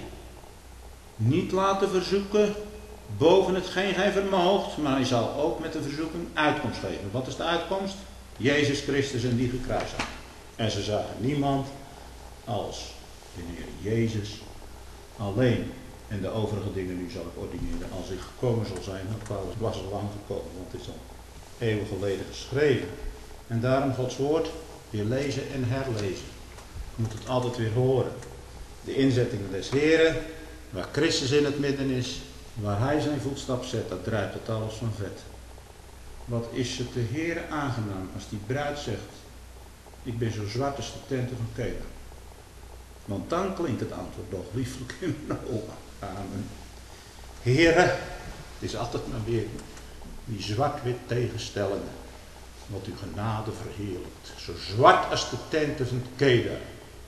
niet laten verzoeken boven hetgeen gij vermoogt, maar hij zal ook met de verzoeking uitkomst geven. Wat is de uitkomst? Jezus Christus en die gekruisigd. En ze zagen niemand als de Heer Jezus alleen. En de overige dingen nu zal ik ordineren als ik gekomen zal zijn. Want Paulus was al lang gekomen, want het is al eeuwen geleden geschreven. En daarom Gods woord weer lezen en herlezen. Je moet het altijd weer horen. De inzettingen des Heren, waar Christus in het midden is, waar hij zijn voetstap zet, dat druipt het alles van vet. Wat is het de Heer aangenaam als die bruid zegt: ik ben zo zwart als de tenten van Kedar. Want dan klinkt het antwoord nog lieflijk in mijn ogen. Amen. Heere, het is altijd maar weer die zwart-wit tegenstellingen. Wat uw genade verheerlijkt. Zo zwart als de tenten van Kedar.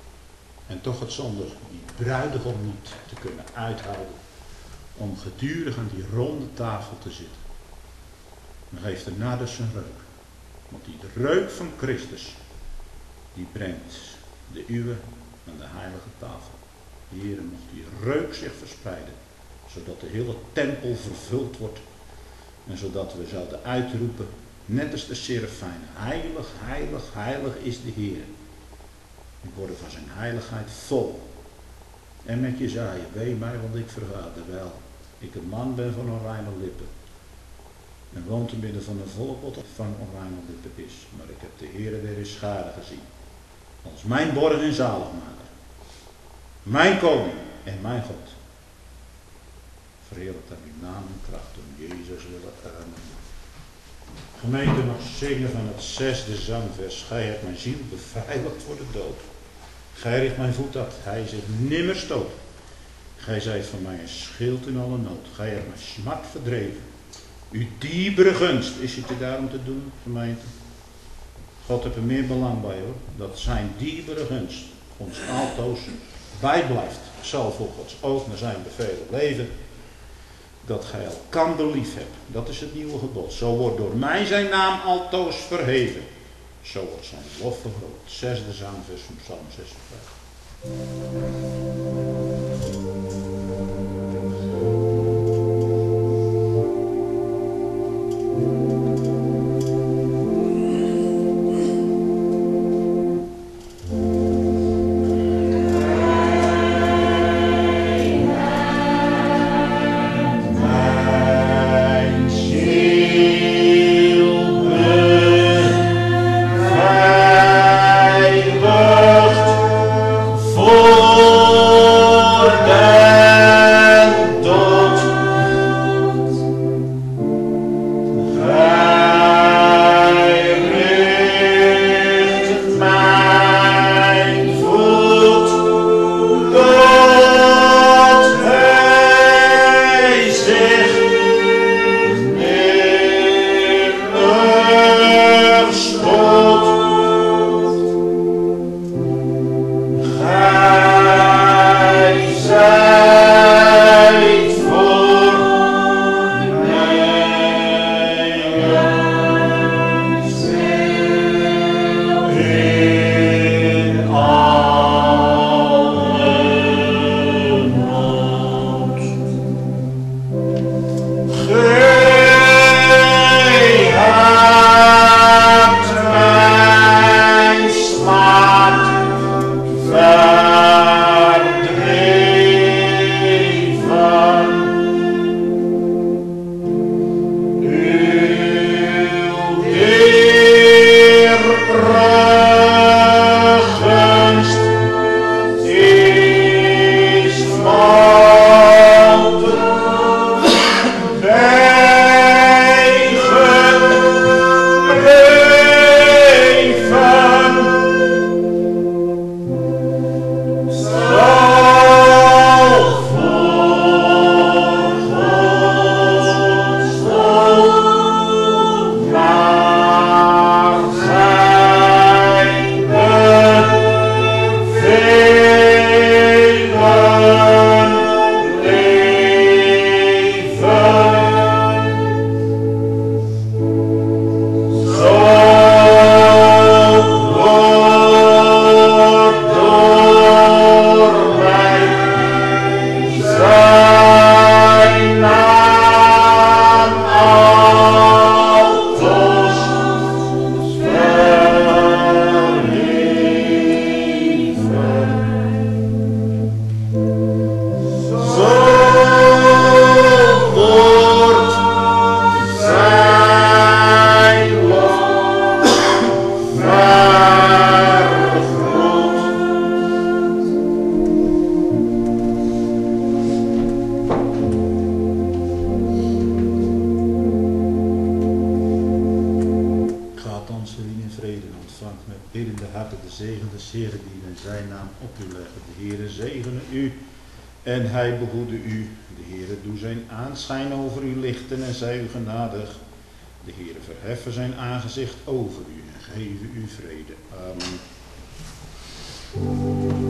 En toch het zonder die bruidegom niet te kunnen uithouden. Om gedurig aan die ronde tafel te zitten. Dan geeft de nader zijn reuk. Want die reuk van Christus, die brengt de uwe aan de heilige tafel. Heere, mocht die reuk zich verspreiden, zodat de hele tempel vervuld wordt. En zodat we zouden uitroepen, net als de serafijnen, heilig, heilig, heilig is de Heer. Ik word van zijn heiligheid vol. En met Jesaja, wee mij, want ik verga, terwijl ik een man ben van onreine lippen. En woont te midden van een volk wat van onreine lippen is. Maar ik heb de Heere weer in schade gezien. Als mijn borg en zaligmaker. Mijn koning en mijn God. Verheerlijk aan uw naam en kracht om Jezus willen. Amen. Gemeente, nog zingen van het zesde zangvers. Gij hebt mijn ziel beveiligd voor de dood. Gij richt mijn voet dat hij zich nimmer stoot. Gij zijt van mij een schild in alle nood. Gij hebt mijn smart verdreven. Uw diepere gunst. Is het er daarom te doen, gemeente? God heeft er meer belang bij, hoor. Dat zijn diepere gunst ons altoos bijblijft. Zal voor Gods oog naar zijn bevelen leven. Dat gij elkander lief hebt. Dat is het nieuwe gebod. Zo wordt door mij zijn naam altoos verheven. Zo wordt zijn lof vergroot. Zesde zangvers van Psalm zesenvijftig. En hij behoede u. De Heere doe zijn aanschijn over u lichten en zij u genadig. De Heere verheffen zijn aangezicht over u en geven u vrede. Amen.